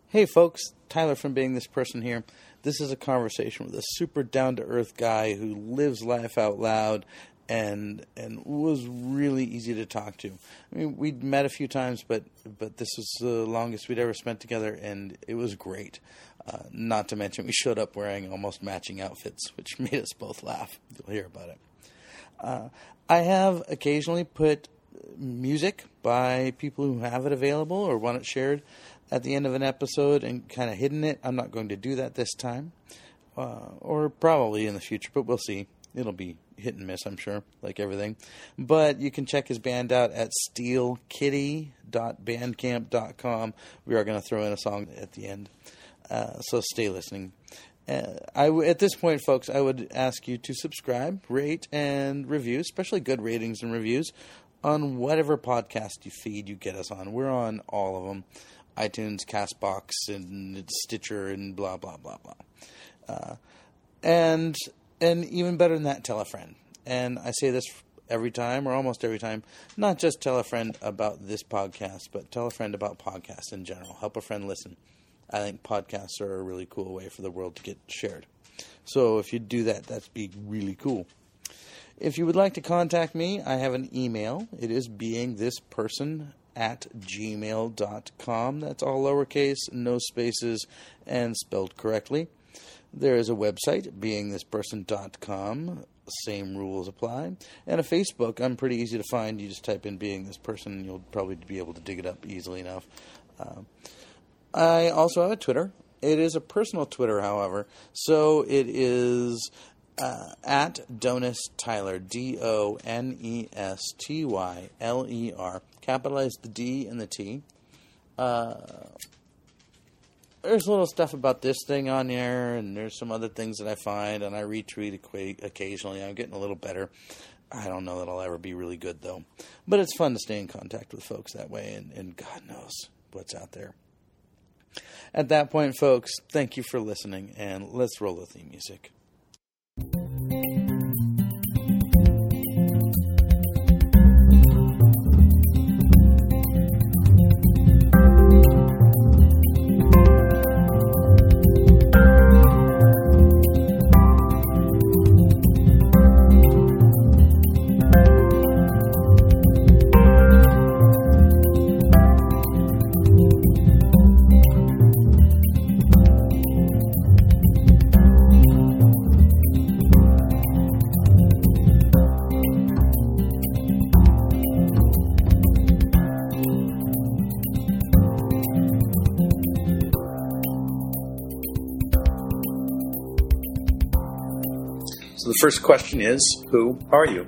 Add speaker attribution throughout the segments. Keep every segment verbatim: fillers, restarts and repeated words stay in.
Speaker 1: Hey folks, Tyler from Being This Person here. This is a conversation with a super down-to-earth guy who lives life out loud and and was really easy to talk to. I mean, we'd met a few times, but but this was the longest we'd ever spent together, and it was great. Uh, not to mention, we showed up wearing almost matching outfits, which made us both laugh. You'll hear about it. Uh, I have occasionally put music by people who have it available or want it shared at the end of an episode and kind of hidden it. I'm not going to do that this time, uh, or probably in the future, but we'll see. It'll be hit and miss, I'm sure, like everything. But you can check his band out at steel kitty dot bandcamp dot com. We are going to throw in a song at the end, uh, so stay listening. Uh, I w- at this point, folks, I would ask you to subscribe, rate, and review, especially good ratings and reviews, on whatever podcast you feed you get us on. We're on all of them. iTunes, CastBox, and Stitcher, and blah, blah, blah, blah. Uh, and and even better than that, tell a friend. And I say this every time, or almost every time, not just tell a friend about this podcast, but tell a friend about podcasts in general. Help a friend listen. I think podcasts are a really cool way for the world to get shared. So if you do that, that'd be really cool. If you would like to contact me, I have an email. It is beingthisperson at gmail dot com. That's all lowercase, no spaces, and spelled correctly. There is a website, being this person dot com. Same rules apply. And a Facebook. I'm pretty easy to find. You just type in Being This Person, and you'll probably be able to dig it up easily enough. Uh, I also have a Twitter. It is a personal Twitter, however. So it is uh, at Dones Tyler, D O N E S T Y L E R. Capitalize the D and the T. Uh, there's little stuff about this thing on there, and there's some other things that I find, and I retweet occasionally. I'm getting a little better. I don't know that I'll ever be really good, though. But it's fun to stay in contact with folks that way, and, and God knows what's out there. At that point, folks, thank you for listening, and let's roll the theme music. The first question is, who are you?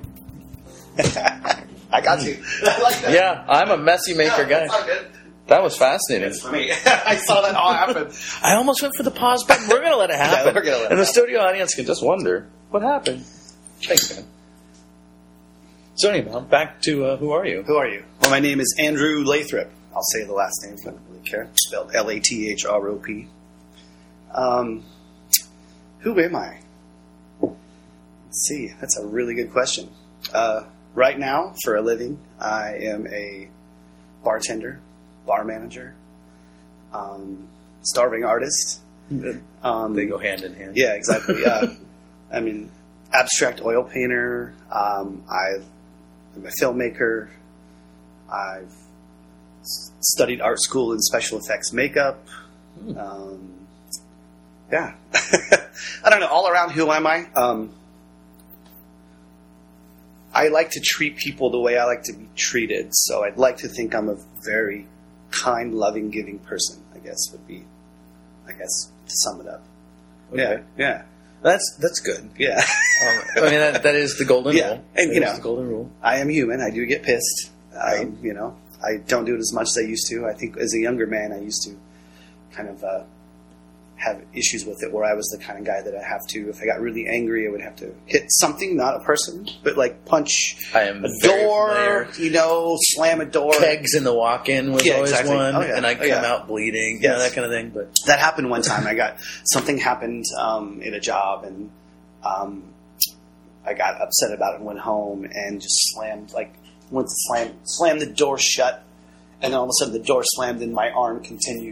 Speaker 2: I got you. I like that.
Speaker 1: Yeah, I'm a messy maker
Speaker 2: yeah,
Speaker 1: guy. Good. That was fascinating.
Speaker 2: It's funny. I saw that all happen.
Speaker 1: I almost went for the pause button. We're going to let it happen.
Speaker 2: Yeah, we're gonna let
Speaker 1: and
Speaker 2: it
Speaker 1: the studio audience can just wonder, what happened? Thanks, man. So anyhow, back to uh, who are you?
Speaker 2: Who are you? Well, my name is Andrew Lathrop. I'll say the last name, so I don't really care. Spelled L A T H R O P. Um, who am I? Let's see, that's a really good question. Uh, right now, for a living, I am a bartender, bar manager, um, starving artist. Um,
Speaker 1: they go hand in hand.
Speaker 2: Yeah, exactly. Uh, I mean, abstract oil painter. Um, I've, I'm a filmmaker. I've studied art school in special effects makeup. Hmm. Um, yeah. I don't know, all around, who am I? Um, I like to treat people the way I like to be treated, so I'd like to think I'm a very kind, loving, giving person, I guess, would be, I guess, to sum it up.
Speaker 1: Okay.
Speaker 2: Yeah, yeah.
Speaker 1: That's that's good.
Speaker 2: Yeah.
Speaker 1: um, I mean, that, that is the golden
Speaker 2: yeah.
Speaker 1: rule.
Speaker 2: And,
Speaker 1: that
Speaker 2: you know,
Speaker 1: the golden rule.
Speaker 2: I am human. I do get pissed. I, you know, I don't do it as much as I used to. I think as a younger man, I used to kind of uh, have issues with it, where I was the kind of guy that I have to, if I got really angry, I would have to hit something, not a person, but like punch
Speaker 1: I am
Speaker 2: a door, you know, slam a door.
Speaker 1: Kegs in the walk-in was
Speaker 2: yeah,
Speaker 1: always
Speaker 2: exactly.
Speaker 1: one,
Speaker 2: oh, yeah.
Speaker 1: and I'd come
Speaker 2: oh, yeah.
Speaker 1: out bleeding,
Speaker 2: yes.
Speaker 1: you know, that kind of thing. But
Speaker 2: that happened one time. I got, something happened um, in a job, and um, I got upset about it and went home and just slammed, like, went to slam, slammed the door shut, and then all of a sudden the door slammed and my arm continued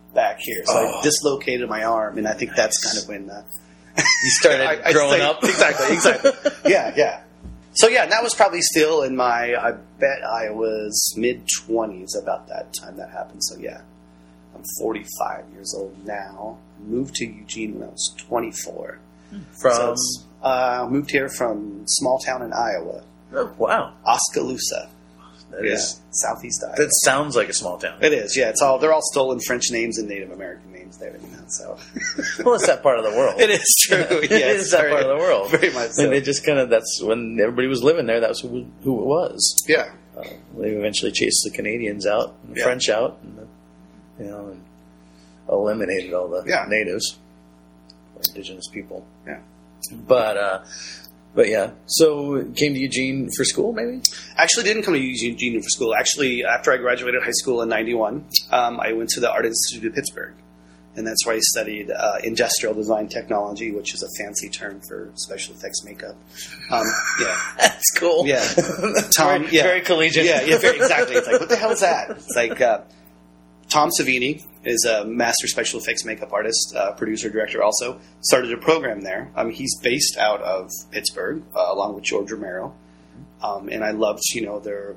Speaker 2: back here. So
Speaker 1: Oh.
Speaker 2: I dislocated my arm, and I think that's kind of when uh,
Speaker 1: You started
Speaker 2: I- I
Speaker 1: growing
Speaker 2: say-
Speaker 1: up.
Speaker 2: Exactly, exactly. yeah, yeah. So yeah, that was probably still in my. I bet I was mid twenties about that time that happened. So yeah, I'm forty-five years old now. Moved to Eugene when I was twenty-four.
Speaker 1: From
Speaker 2: So it's, uh, moved here from small town in Iowa,
Speaker 1: oh, wow,
Speaker 2: Oskaloosa.
Speaker 1: that
Speaker 2: Yeah,
Speaker 1: is
Speaker 2: southeast Iowa.
Speaker 1: that sounds like a small town.
Speaker 2: It is, yeah. It's all they're all stolen French names and Native American names there, you know. So
Speaker 1: Well, it's that part of the world.
Speaker 2: it is true.
Speaker 1: It
Speaker 2: yes,
Speaker 1: is that
Speaker 2: very-
Speaker 1: part of the world.
Speaker 2: Very much so.
Speaker 1: And they just kind of that's when everybody was living there. That's who who it was.
Speaker 2: yeah,
Speaker 1: Uh, they eventually chased the Canadians out, and the
Speaker 2: Yeah.
Speaker 1: French out, and the, you know, and eliminated all the
Speaker 2: Yeah.
Speaker 1: natives, or indigenous people.
Speaker 2: Yeah.
Speaker 1: But uh, but yeah, so came to Eugene for school, maybe.
Speaker 2: actually didn't come to Eugene for school. Actually, after I graduated high school in ninety-one, um, I went to the Art Institute of Pittsburgh. And that's where I studied uh, industrial design technology, which is a fancy term for special effects makeup. Um, yeah.
Speaker 1: That's cool.
Speaker 2: Yeah. Tom,
Speaker 1: very,
Speaker 2: yeah.
Speaker 1: very collegiate.
Speaker 2: Yeah, yeah, very, exactly. It's like, what the hell is that? It's like uh, Tom Savini is a master special effects makeup artist, uh, producer, director also. Started a program there. Um, he's based out of Pittsburgh, uh, along with George Romero. Um, and I loved, you know, their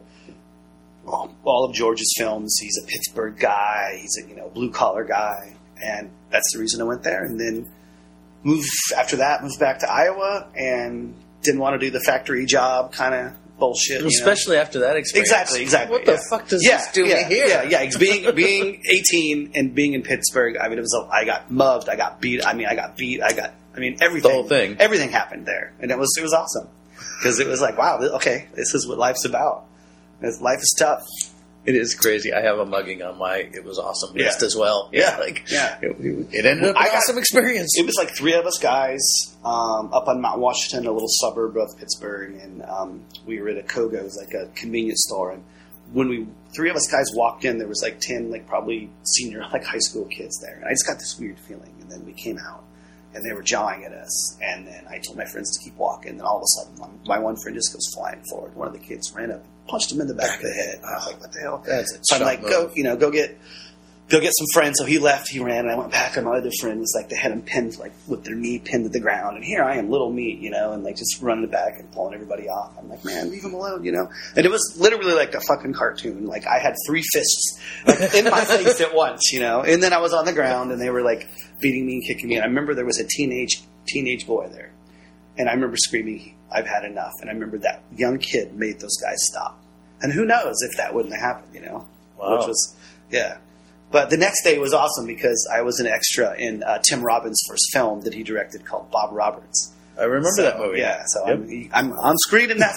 Speaker 2: all of George's films. He's a Pittsburgh guy. He's a, you know, blue-collar guy. And that's the reason I went there. And then moved after that, moved back to Iowa and didn't want to do the factory job kind of bullshit. you know?
Speaker 1: Especially after that experience.
Speaker 2: Exactly, exactly.
Speaker 1: What the
Speaker 2: yeah.
Speaker 1: fuck does
Speaker 2: yeah,
Speaker 1: this do
Speaker 2: yeah,
Speaker 1: me here?
Speaker 2: Yeah, yeah. It's being being eighteen and being in Pittsburgh. I mean, it was. A, I got mugged. I got beat. I mean, I got beat. I got. I mean, everything.
Speaker 1: The whole thing.
Speaker 2: Everything happened there, and it was it was awesome because it was like, wow, okay, this is what life's about. This- Life is tough.
Speaker 1: It is crazy. I have a mugging on my It Was Awesome list
Speaker 2: Yeah.
Speaker 1: as well.
Speaker 2: Yeah.
Speaker 1: like
Speaker 2: Yeah.
Speaker 1: It, it ended up
Speaker 2: I
Speaker 1: an
Speaker 2: got-
Speaker 1: awesome experience.
Speaker 2: It was like three of us guys um, up on Mount Washington, a little suburb of Pittsburgh, and um, we were at a Kogo's, like a convenience store. And when we three of us guys walked in, there was like ten, like probably senior, like high school kids there. And I just got this weird feeling. And then we came out, and they were jawing at us. And then I told my friends to keep walking. And then all of a sudden, one, my one friend just goes flying forward. One of the kids ran up, punched him in the back of the head. And I was like, "What the hell?"
Speaker 1: That's a
Speaker 2: So I'm
Speaker 1: shock
Speaker 2: like,
Speaker 1: move.
Speaker 2: "Go, you know, go get." Go get some friends. So he left, he ran, and I went back, and my other friend was like, they had him pinned, like, with their knee pinned to the ground. And here I am, little me, you know, and like just running back and pulling everybody off. I'm like, man, leave him alone, you know? And it was literally like a fucking cartoon. Like, I had three fists like, in my face at once, you know? And then I was on the ground, and they were like beating me and kicking me. And I remember there was a teenage, teenage boy there. And I remember screaming, I've had enough. And I remember that young kid made those guys stop. And who knows if that wouldn't have happened, you know?
Speaker 1: Wow.
Speaker 2: Which was, yeah. But the next day was awesome because I was an extra in uh, Tim Robbins' first film that he directed called Bob Roberts.
Speaker 1: I remember
Speaker 2: So,
Speaker 1: that movie.
Speaker 2: Yeah, so
Speaker 1: Yep.
Speaker 2: I'm, I'm on screen in that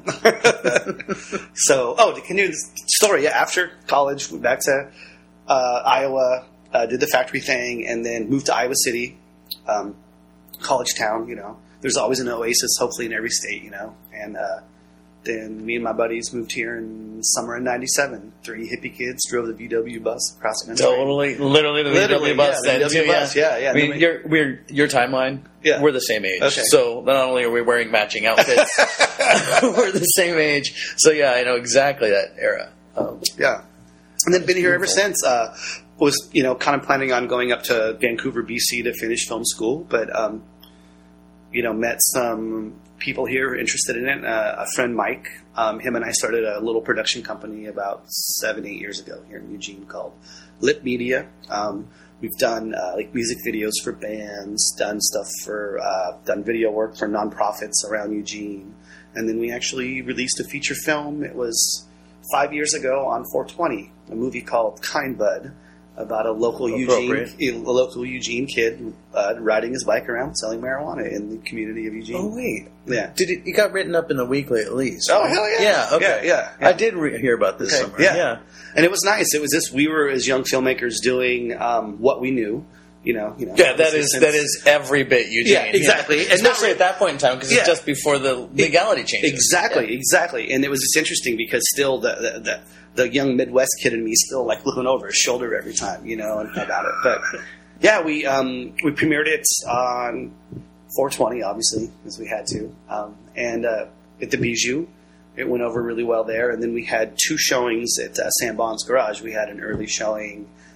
Speaker 2: film. So, oh, to continue the story, yeah, after college, went back to uh, Iowa, uh, did the factory thing, and then moved to Iowa City, um, college town, you know. There's always an oasis, hopefully, in every state, you know. And uh, then me and my buddies moved here in summer of ninety-seven. Three hippie kids drove the V W bus across the country.
Speaker 1: Totally, literally the
Speaker 2: Literally,
Speaker 1: V W bus.
Speaker 2: yeah, the
Speaker 1: then,
Speaker 2: V W
Speaker 1: too,
Speaker 2: bus, yeah, yeah.
Speaker 1: I mean,
Speaker 2: Then we-
Speaker 1: your we're your timeline.
Speaker 2: Yeah.
Speaker 1: We're the same age.
Speaker 2: Okay.
Speaker 1: So not only are we wearing matching outfits, we're the same age. So yeah, I know exactly that era. Um,
Speaker 2: Yeah. And then been here ever
Speaker 1: Beautiful.
Speaker 2: since. Uh, was, you know, kind of planning on going up to Vancouver, B C to finish film school, but, um, you know, met some people here interested in it. Uh, a friend, Mike, um, him and I started a little production company about seven, eight years ago here in Eugene called Lit Media. Um, we've done uh, like music videos for bands, done stuff for, uh, done video work for nonprofits around Eugene. And then we actually released a feature film. It was five years ago on four twenty, a movie called Kind Bud about a local Eugene,
Speaker 1: Appropriate.
Speaker 2: a local Eugene kid uh, riding his bike around selling marijuana in the community of Eugene.
Speaker 1: oh wait,
Speaker 2: Yeah.
Speaker 1: did it? It got written up in the weekly at least.
Speaker 2: Oh,
Speaker 1: right?
Speaker 2: hell yeah.
Speaker 1: Yeah. Okay.
Speaker 2: Yeah, yeah, yeah.
Speaker 1: I did re- hear about this
Speaker 2: Okay,
Speaker 1: somewhere.
Speaker 2: yeah.
Speaker 1: Yeah.
Speaker 2: And it was nice. It was this. We were as young filmmakers doing um, what we knew. You know. You know.
Speaker 1: Yeah, that
Speaker 2: obviously
Speaker 1: is
Speaker 2: since-
Speaker 1: that is every bit Eugene.
Speaker 2: Yeah, exactly. And
Speaker 1: Especially
Speaker 2: not-
Speaker 1: at that point in time because
Speaker 2: Yeah.
Speaker 1: it's just before the legality changes.
Speaker 2: Exactly, exactly. And it was just interesting because still the, the the the young Midwest kid in me still like looking over his shoulder every time, you know, and about it. But yeah, we um, we premiered it on four twenty, obviously, as we had to, um, and uh, at the Bijou. It went over really well there. And then we had two showings at uh, Sam Bond's Garage. We had an early showing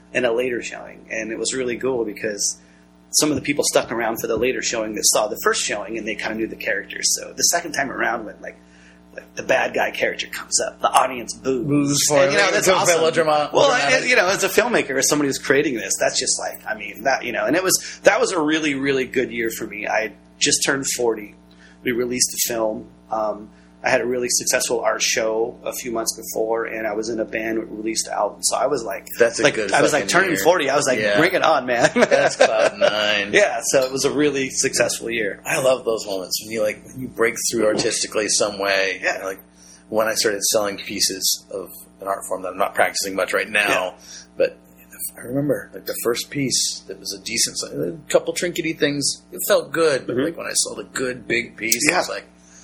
Speaker 2: and a later showing. And it was really cool because some of the people stuck around for the later showing that saw the first showing, and they kind of knew the characters. So the second time around, when like, like the bad guy character comes up, the audience boos.
Speaker 1: Boos for
Speaker 2: and, you know,
Speaker 1: it.
Speaker 2: that's
Speaker 1: It's
Speaker 2: awesome.
Speaker 1: melodrama-
Speaker 2: Well,
Speaker 1: dramatic.
Speaker 2: I, you know, as a filmmaker, as somebody who's creating this, that's just like, I mean, that, you know, and it was, that was a really, really good year for me. I just turned forty. We released the film. Um, I had a really successful art show a few months before, and I was in a band that released the album. So I was like,
Speaker 1: That's a
Speaker 2: like
Speaker 1: good
Speaker 2: I was like
Speaker 1: fucking
Speaker 2: turning
Speaker 1: year.
Speaker 2: forty. I was like,
Speaker 1: Yeah.
Speaker 2: bring it on, man.
Speaker 1: That's cloud nine.
Speaker 2: Yeah, so it was a really successful year.
Speaker 1: I love those moments when you like when you break through artistically some way.
Speaker 2: Yeah.
Speaker 1: You know, like when I started selling pieces of an art form that I'm not practicing much right now,
Speaker 2: Yeah.
Speaker 1: but I remember like the first piece that was a decent, a couple trinkety things. It felt good, but
Speaker 2: Mhm.
Speaker 1: like when I sold a good big piece,
Speaker 2: Yeah.
Speaker 1: I was like,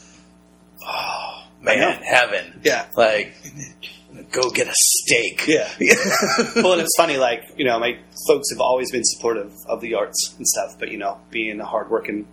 Speaker 1: oh
Speaker 2: I know.
Speaker 1: man, heaven!
Speaker 2: Yeah.
Speaker 1: Like go get a steak.
Speaker 2: Yeah. Well, and it's funny, like, you know, my folks have always been supportive of the arts and stuff, but, you know, being a hardworking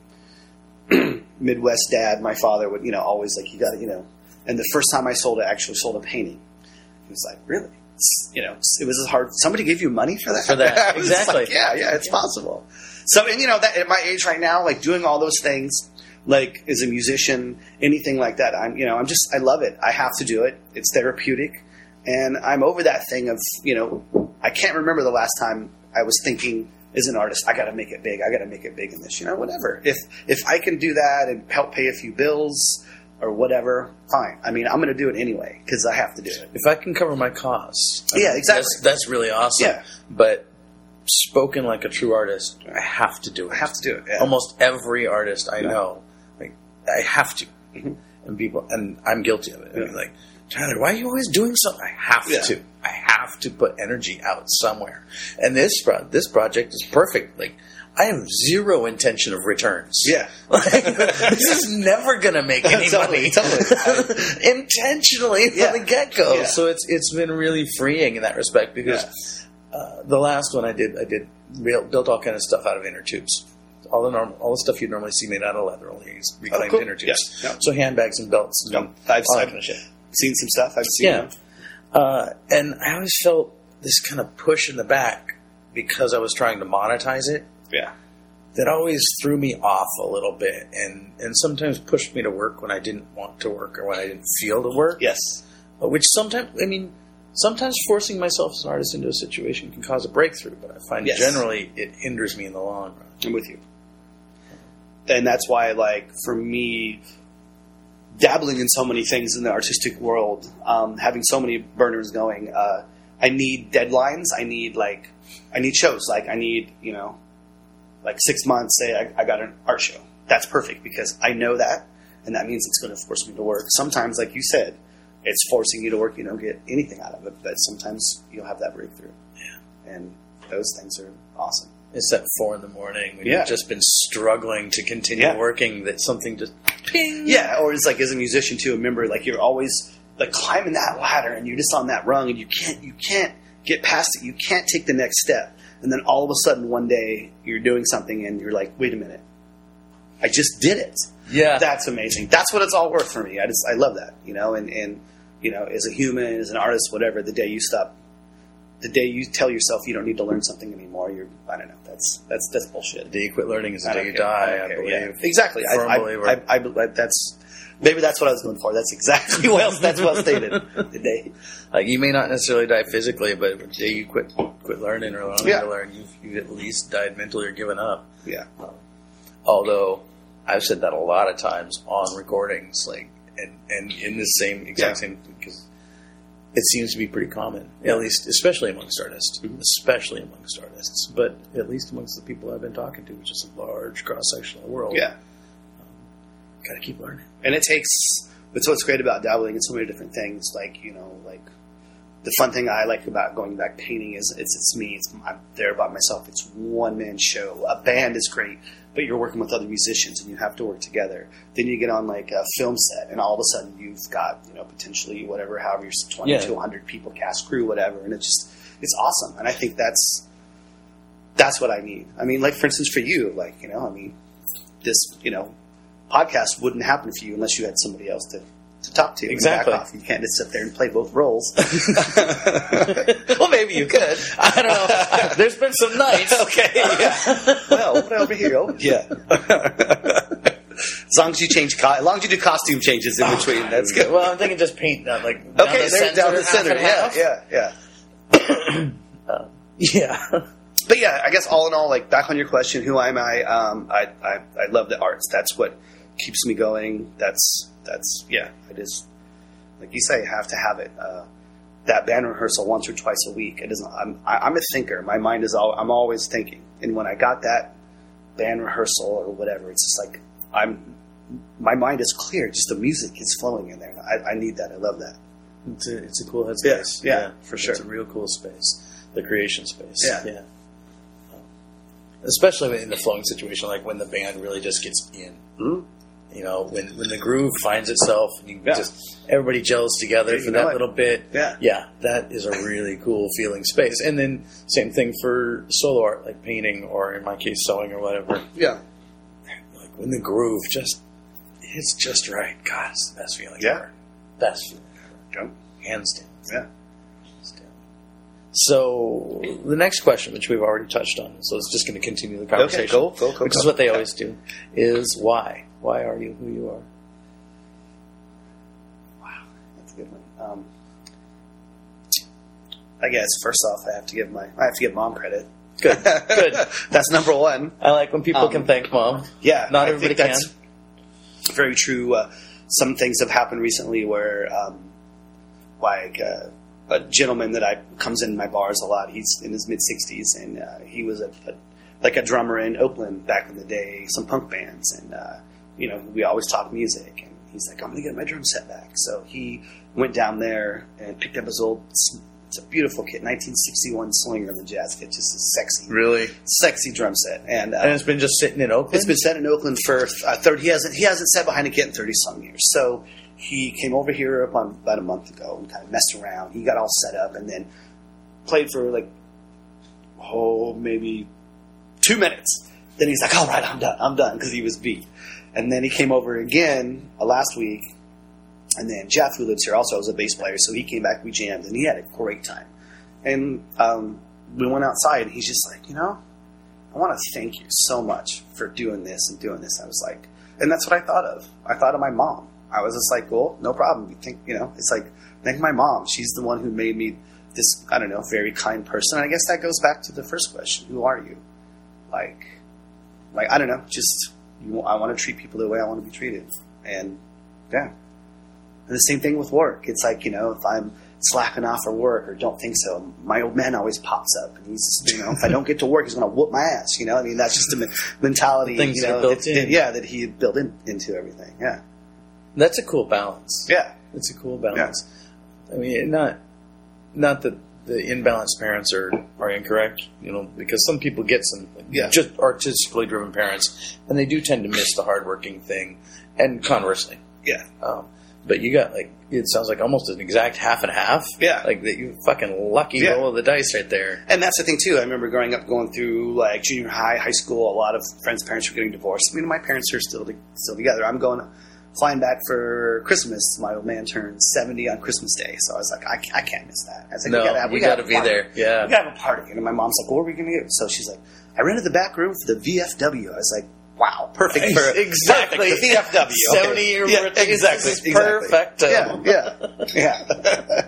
Speaker 2: Midwest dad, my father would, you know, always like, you got to, you know, and the first time I sold it, I actually sold a painting. He was like, really? It's, you know, it was as hard. Somebody gave you money for that?
Speaker 1: For that,
Speaker 2: I was just
Speaker 1: exactly.
Speaker 2: like, yeah, yeah, it's possible. So, and, you know, that at my age right now, like doing all those things, like as a musician, anything like that, I'm, you know, I'm just, I love it. I have to do it. It's therapeutic. And I'm over that thing of, you know, I can't remember the last time I was thinking as an artist, I got to make it big. I got to make it big in this, you know, whatever. If, if I can do that and help pay a few bills or whatever, fine. I mean, I'm going to do it anyway because I have to do it.
Speaker 1: If I can cover my costs, I
Speaker 2: Yeah,
Speaker 1: mean,
Speaker 2: exactly.
Speaker 1: That's, that's really awesome.
Speaker 2: Yeah.
Speaker 1: But spoken like a true artist, I have to do it.
Speaker 2: I have to do it. Yeah.
Speaker 1: Almost every artist I
Speaker 2: Yeah.
Speaker 1: know, like I have to,
Speaker 2: Mhm.
Speaker 1: and people, and I'm guilty of it. I
Speaker 2: Yeah.
Speaker 1: mean, like Tyler, why are you always doing something? I have
Speaker 2: Yeah.
Speaker 1: to. I have to put energy out somewhere. And this pro- this project is perfect. Like I have zero intention of returns.
Speaker 2: Yeah.
Speaker 1: Like, this is never going to make any
Speaker 2: Totally,
Speaker 1: money.
Speaker 2: totally.
Speaker 1: Intentionally
Speaker 2: Yeah.
Speaker 1: from the get go.
Speaker 2: Yeah.
Speaker 1: So it's it's been really freeing in that respect because uh, the last one I did, I did real, built all kind of stuff out of inner tubes. All the normal, all the stuff you'd normally see made out of leather, only used reclaimed
Speaker 2: cool.
Speaker 1: inner tubes.
Speaker 2: Yeah, yeah.
Speaker 1: So handbags and belts and
Speaker 2: Yep. I've,
Speaker 1: all that
Speaker 2: I've
Speaker 1: kind of shit.
Speaker 2: seen some stuff. I've seen
Speaker 1: Yeah.
Speaker 2: them.
Speaker 1: Uh, and I always felt this kind of push in the back because I was trying to monetize it.
Speaker 2: Yeah.
Speaker 1: That always threw me off a little bit, and, and sometimes pushed me to work when I didn't want to work or when I didn't feel to work.
Speaker 2: Yes.
Speaker 1: Which sometimes, I mean, sometimes forcing myself as an artist into a situation can cause a breakthrough, but I find
Speaker 2: Yes.
Speaker 1: generally it hinders me in the long run.
Speaker 2: I'm with you. And that's why, like, for me, dabbling in so many things in the artistic world, um, having so many burners going, uh, I need deadlines. I need, like, I need shows. Like, I need, you know, like six months, say I, I got an art show. That's perfect because I know that, and that means it's going to force me to work. Sometimes, like you said, it's forcing you to work. You don't get anything out of it, but sometimes you'll have that breakthrough.
Speaker 1: Yeah.
Speaker 2: And those things are awesome.
Speaker 1: It's at four in the morning when
Speaker 2: Yeah.
Speaker 1: you've just been struggling to continue
Speaker 2: Yeah.
Speaker 1: working that something just ping.
Speaker 2: Yeah, or it's like as a musician too. Remember, like you're always like climbing that ladder, and you're just on that rung, and you can't you can't get past it. You can't take the next step, and then all of a sudden one day you're doing something, and you're like, wait a minute, I just did it.
Speaker 1: Yeah.
Speaker 2: That's amazing. That's what it's all worth for me. I just I love that, you know. And and you know, as a human, as an artist, whatever, the day you stop, the day you tell yourself you don't need to learn something anymore, you're I don't know. That's that's that's bullshit.
Speaker 1: The day you quit learning is the
Speaker 2: I
Speaker 1: day
Speaker 2: don't
Speaker 1: you
Speaker 2: care. I
Speaker 1: die,
Speaker 2: don't
Speaker 1: I,
Speaker 2: care.
Speaker 1: believe.
Speaker 2: Yeah. Exactly. I,
Speaker 1: Firm
Speaker 2: I,
Speaker 1: believer.
Speaker 2: I, I, I, that's maybe that's what I was going for. That's exactly well. That's well stated. The day.
Speaker 1: Like you may not necessarily die physically, but the day you quit quit learning or learning
Speaker 2: Yeah.
Speaker 1: to learn, you've, you've at least died mentally or given up.
Speaker 2: Yeah.
Speaker 1: Although I've said that a lot of times on recordings, like and, and in the same exact
Speaker 2: Yeah.
Speaker 1: same because it seems to be pretty common, at least especially amongst artists,
Speaker 2: Mhm.
Speaker 1: especially amongst artists, but at least amongst the people I've been talking to, which is a large cross section of the world.
Speaker 2: Yeah.
Speaker 1: Got to keep learning.
Speaker 2: And it takes. That's what's great about dabbling in so many different things. Like you know, like the fun thing I like about going back painting is it's it's me. It's I'm there by myself. It's one man show. A band is great, but you're working with other musicians and you have to work together. Then you get on like a film set, and all of a sudden you've got you know potentially whatever, however, you're twenty
Speaker 1: Yeah.
Speaker 2: to one hundred people, cast crew, whatever, and it's just it's awesome. And I think that's that's what I need. I mean, like for instance, for you, like you know, I mean, this you know. podcast wouldn't happen for you unless you had somebody else to to talk to.
Speaker 1: Exactly.
Speaker 2: And back off. You can't just sit there and play both roles.
Speaker 1: Well, maybe you could. I don't know. There's been some nights.
Speaker 2: Okay. Yeah. Well, what over here? Oh, yeah. As long as you change, co- as long as you do costume changes in between, oh, that's good.
Speaker 1: Well, I'm thinking just paint that, like down
Speaker 2: okay,
Speaker 1: the center,
Speaker 2: down the center. Yeah,
Speaker 1: half.
Speaker 2: yeah, yeah.
Speaker 1: uh, yeah.
Speaker 2: But yeah, I guess all in all, like back on your question, who am I? Um, I, I I love the arts. That's what keeps me going. That's that's yeah. I just like you say, have to have it. Uh, that band rehearsal once or twice a week. It doesn't. I'm I, I'm a thinker. My mind is all. I'm always thinking. And when I got that band rehearsal or whatever, it's just like I'm. My mind is clear. Just the music is flowing in there. I, I need that. I love that.
Speaker 1: It's a, it's a cool headspace.
Speaker 2: Yes, yeah, yeah, for sure.
Speaker 1: It's a real cool space. The creation space.
Speaker 2: Yeah.
Speaker 1: Yeah. Especially in the flowing situation, like when the band really just gets in.
Speaker 2: Mm-hmm.
Speaker 1: You know, when when the groove finds itself, and you
Speaker 2: Yeah.
Speaker 1: just everybody gels together
Speaker 2: Yeah,
Speaker 1: for
Speaker 2: you know
Speaker 1: that
Speaker 2: it.
Speaker 1: little bit.
Speaker 2: Yeah.
Speaker 1: Yeah, that is a really cool feeling space. And then same thing for solo art, like painting or in my case sewing or whatever.
Speaker 2: Yeah.
Speaker 1: Like when the groove just hits just right. God, it's the best feeling
Speaker 2: Yeah.
Speaker 1: ever. Best feeling ever.
Speaker 2: Yeah.
Speaker 1: Hands down.
Speaker 2: Yeah.
Speaker 1: So the next question, which we've already touched on, so it's just going to continue the conversation.
Speaker 2: Okay, go, go, go.
Speaker 1: Which
Speaker 2: go.
Speaker 1: is what they always do, is why? Why are you who you are?
Speaker 2: Wow, that's a good one. Um, I guess first off, I have to give my I have to give mom credit.
Speaker 1: Good, good.
Speaker 2: That's number one.
Speaker 1: I like when people
Speaker 2: Um,
Speaker 1: can thank mom.
Speaker 2: Yeah,
Speaker 1: Not
Speaker 2: I
Speaker 1: everybody
Speaker 2: think that's very true. Uh, some things have happened recently where, um, like. Uh, a gentleman that I comes in my bars a lot. He's in his mid sixties, and uh, he was a, a like a drummer in Oakland back in the day, some punk bands, and uh, you know we always talk music. And he's like, "I'm going to get my drum set back." So he went down there and picked up his old. It's a beautiful kit, nineteen sixty-one Slinger in the jazz kit, just a sexy,
Speaker 1: Really?
Speaker 2: sexy drum set, and, uh,
Speaker 1: And it's been just sitting in Oakland?
Speaker 2: it's been set in Oakland for uh, thirty. He hasn't he hasn't sat behind a kit in thirty some years. So he came over here about, about a month ago and kind of messed around. He got all set up and then played for like oh maybe two minutes. Then he's like, "All right, I'm done. I'm done," because he was beat. And then he came over again uh, last week. And then Jeff, who lives here, also was a bass player, so he came back. We jammed, and he had a great time. And um, we went outside, and he's just like, you know, I want to thank you so much for doing this and doing this. I was like, and that's what I thought of. I thought of my mom. I was just like, well, no problem. You think, you know, it's like, thank my mom. She's the one who made me this, I don't know, very kind person. And I guess that goes back to the first question: who are you? Like, like I don't know, just you, I want to treat people the way I want to be treated, and yeah. And the same thing with work. It's like, you know, if I'm slacking off for work or don't think so, my old man always pops up. And he's just, you know, if I don't get to work, he's going to whoop my ass. You know, I mean, that's just the mentality,
Speaker 1: Things
Speaker 2: you know,
Speaker 1: are built
Speaker 2: that,
Speaker 1: in.
Speaker 2: that- yeah, that he built in, into everything. Yeah.
Speaker 1: That's a cool balance.
Speaker 2: Yeah.
Speaker 1: It's a cool balance. I mean, not not that the imbalanced parents are, are incorrect, you know, because some people get some
Speaker 2: Yeah.
Speaker 1: just artistically driven parents, and they do tend to miss the hardworking thing, and conversely.
Speaker 2: Yeah.
Speaker 1: Um, but you got, like, it sounds like almost an exact half and half.
Speaker 2: Yeah.
Speaker 1: Like, that you fucking lucky
Speaker 2: Yeah.
Speaker 1: roll of the dice right there.
Speaker 2: And that's the thing, too. I remember growing up, going through, like, junior high, high school, a lot of friends' parents were getting divorced. I mean, my parents are still to, still together. I'm going, flying back for Christmas. My old man turned seventy on Christmas Day. So I was like, I, I can't miss that. I was like,
Speaker 1: No,
Speaker 2: we gotta have, we
Speaker 1: you
Speaker 2: gotta
Speaker 1: got to
Speaker 2: have
Speaker 1: be
Speaker 2: a party.
Speaker 1: there. Yeah.
Speaker 2: We gotta have a party. And my mom's like, what are we going to do? So she's like, I rented the back room for the V F W. I was like, wow, perfect for
Speaker 1: Exactly.
Speaker 2: perfect, the V F W. Okay.
Speaker 1: seventy-year
Speaker 2: yeah,
Speaker 1: birthday.
Speaker 2: exactly,
Speaker 1: This is
Speaker 2: exactly.
Speaker 1: perfect.
Speaker 2: Yeah, yeah, yeah.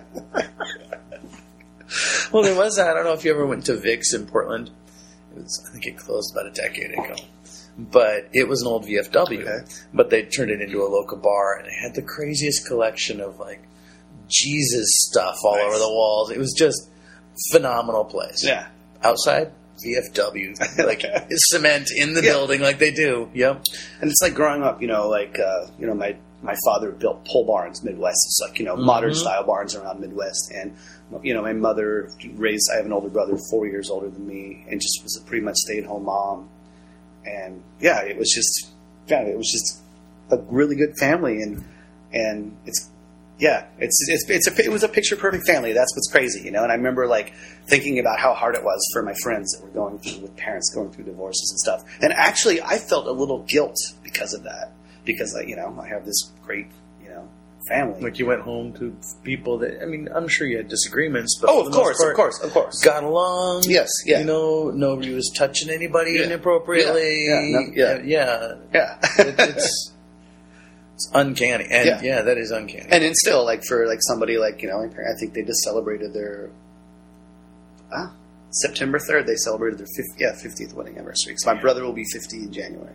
Speaker 1: Well, there was that. I don't know if you ever went to Vic's in Portland. It was, I think it closed about a decade ago. But it was an old V F W.
Speaker 2: Okay.
Speaker 1: But they turned it into a local bar, and it had the craziest collection of, like, Jesus stuff all
Speaker 2: Nice.
Speaker 1: over the walls. It was just phenomenal place.
Speaker 2: Yeah.
Speaker 1: Outside, V F W. Like, cement in the
Speaker 2: Yeah.
Speaker 1: building like they do. Yep.
Speaker 2: And it's like growing up, you know, like, uh, you know, my, my father built pole barns Midwest. It's like, you know,
Speaker 1: Mhm.
Speaker 2: modern style barns around Midwest. And, you know, my mother raised, I have an older brother, four years older than me, and just was a pretty much stay at home mom. And yeah, it was just, yeah, it was just a really good family. And, and it's, yeah, it's, it's, it's a, it was a picture perfect family. That's what's crazy, you know? And I remember like thinking about how hard it was for my friends that were going through with parents going through divorces and stuff. And actually I felt a little guilt because of that, because I, you know, I have this great, you know, family.
Speaker 1: Like you went home to people that, I mean, I'm sure you had disagreements, but
Speaker 2: oh,
Speaker 1: for
Speaker 2: of
Speaker 1: the most
Speaker 2: course,
Speaker 1: part,
Speaker 2: of course, of course.
Speaker 1: got along.
Speaker 2: Yes, yeah.
Speaker 1: You know, nobody was touching anybody
Speaker 2: Yeah.
Speaker 1: inappropriately.
Speaker 2: Yeah, yeah, no- yeah.
Speaker 1: yeah.
Speaker 2: Yeah.
Speaker 1: It, it's, it's uncanny. And
Speaker 2: Yeah.
Speaker 1: yeah. that is uncanny.
Speaker 2: And then still, like, for, like, somebody like, you know, I think they just celebrated their, ah, September third, they celebrated their fiftieth, yeah, fiftieth wedding anniversary. Because my brother will be fifty in January.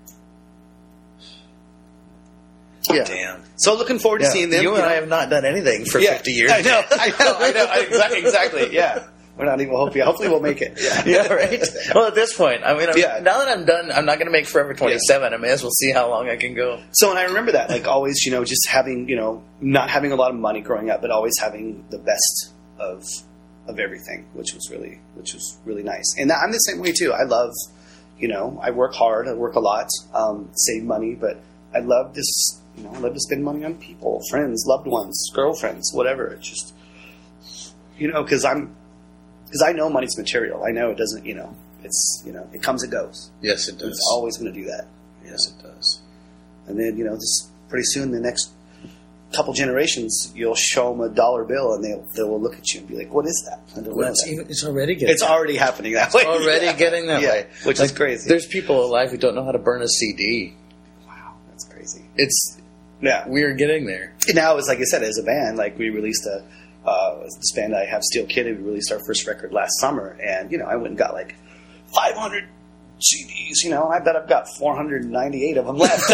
Speaker 2: Yeah.
Speaker 1: Damn.
Speaker 2: So looking forward to
Speaker 1: Yeah.
Speaker 2: seeing them.
Speaker 1: You and
Speaker 2: know.
Speaker 1: I have not done anything for
Speaker 2: Yeah.
Speaker 1: fifty years.
Speaker 2: I know, I know, I know. Exactly, exactly, yeah. We're not even hoping. Hopefully we'll make it. Yeah,
Speaker 1: Yeah, right. Well, at this point, I mean, I'm,
Speaker 2: Yeah.
Speaker 1: now that I'm done, I'm not going to make Forever twenty-seven. I may as well see how long I can go.
Speaker 2: So, and I remember that, like, always, you know, just having, you know, not having a lot of money growing up, but always having the best of of everything, which was really, which was really nice. And I'm the same way too. I love, you know, I work hard, I work a lot, um, save money, but I love this, you know, I love to spend money on people, friends, loved ones, girlfriends, whatever. It's just, you know, because I'm, because I know money's material. I know it doesn't, you know, it's, you know, it comes and goes.
Speaker 1: Yes, it does.
Speaker 2: It's always going to do that.
Speaker 1: Yes, it does.
Speaker 2: And then, you know, just pretty soon, the next couple generations, you'll show them a dollar bill, and they'll they will look at you and be like, "What is that?" I don't
Speaker 1: Well,
Speaker 2: know
Speaker 1: it's,
Speaker 2: that.
Speaker 1: even, it's already getting
Speaker 2: It's already happening that way.
Speaker 1: already
Speaker 2: Yeah.
Speaker 1: getting that
Speaker 2: Yeah,
Speaker 1: way,
Speaker 2: which
Speaker 1: Like,
Speaker 2: is crazy.
Speaker 1: There's people alive who don't know how to burn a C D.
Speaker 2: Wow, that's crazy.
Speaker 1: It's
Speaker 2: Yeah.
Speaker 1: we're getting there.
Speaker 2: And now, as like I said, as a band, like we released a uh, this band I have, Steel Kid. We released our first record last summer, and you know, I went and got like five hundred C Ds. You know, I bet I've got four hundred ninety-eight of them left.